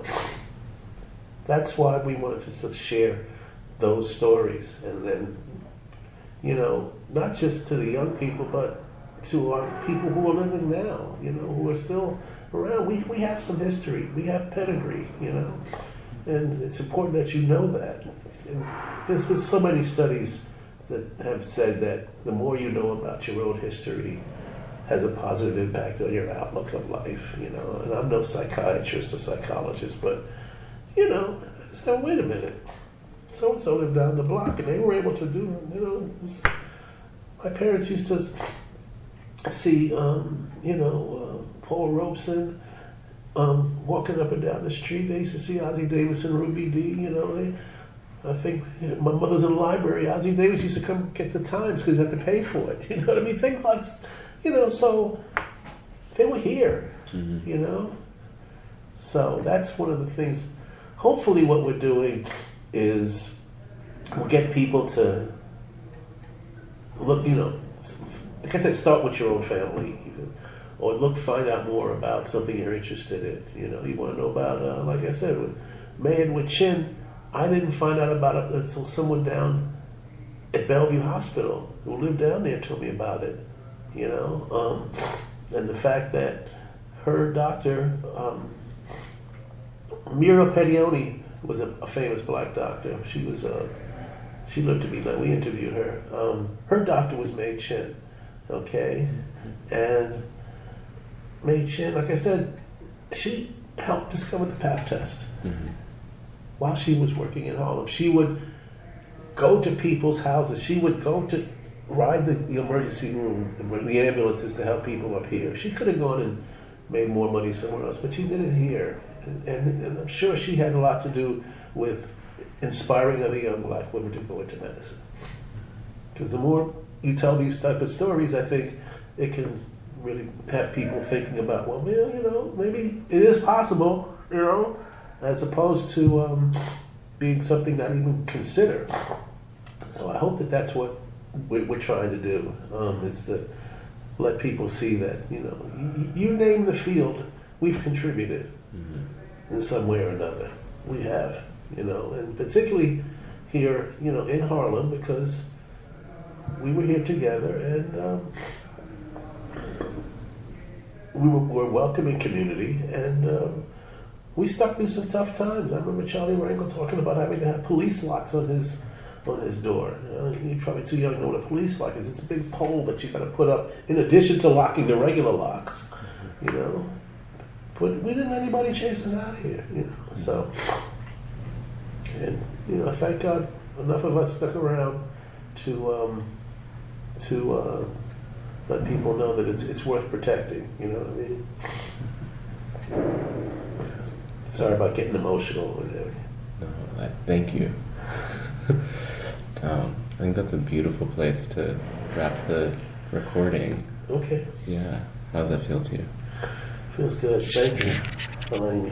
that's why we wanted to share those stories, and then, you know, not just to the young people, but to our people who are living now, you know, who are still around. We have some history, we have pedigree, you know, and it's important that you know that. And there's been so many studies that have said that the more you know about your own history has a positive impact on your outlook of life, you know. And I'm no psychiatrist or psychologist, but, you know, so wait a minute. So-and-so lived down the block and they were able to do, you know, this. My parents used to see, you know, Paul Robeson walking up and down the street. They used to see Ossie Davis and Ruby Dee, you know. I think, you know, my mother's in the library. Ossie Davis used to come get the Times because you have to pay for it. You know what I mean? Things like, you know, so they were here, you know. So that's one of the things. Hopefully what we're doing is we'll get people to look, you know, like I said, start with your own family, or find out more about something you're interested in. You know, you want to know about, like I said, with Man with Chin, I didn't find out about it until someone down at Bellevue Hospital who lived down there told me about it, you know. And the fact that her doctor, Mira Pettione, was a famous black doctor. She was, she lived to be, we interviewed her. Her doctor was May Chin, okay? And May Chin, like I said, she helped discover the Pap test. While she was working in Harlem. She would go to people's houses. She would go to ride the emergency room, the ambulances to help people up here. She could have gone and made more money somewhere else, but she did it here. And I'm sure she had a lot to do with inspiring other young black women to go into medicine. Because the more you tell these type of stories, I think it can really have people thinking about, well, man, maybe it is possible, as opposed to being something not even considered. So I hope that that's what we're trying to do, is to let people see that, you name the field, we've contributed in some way or another. We have, and particularly here, in Harlem, because we were here together, and we're a welcoming community, and we stuck through some tough times. I remember Charlie Rangel talking about having to have police locks on his door. You're probably too young to know what a police lock is. It's a big pole that you got to put up in addition to locking the regular locks. But we didn't let anybody chase us out of here. So, and thank God enough of us stuck around to let people know that it's worth protecting. You know what I mean? Sorry about getting emotional. No, thank you. I think that's a beautiful place to wrap the recording. Okay. Yeah. How does that feel to you? Feels good. Thank you for letting me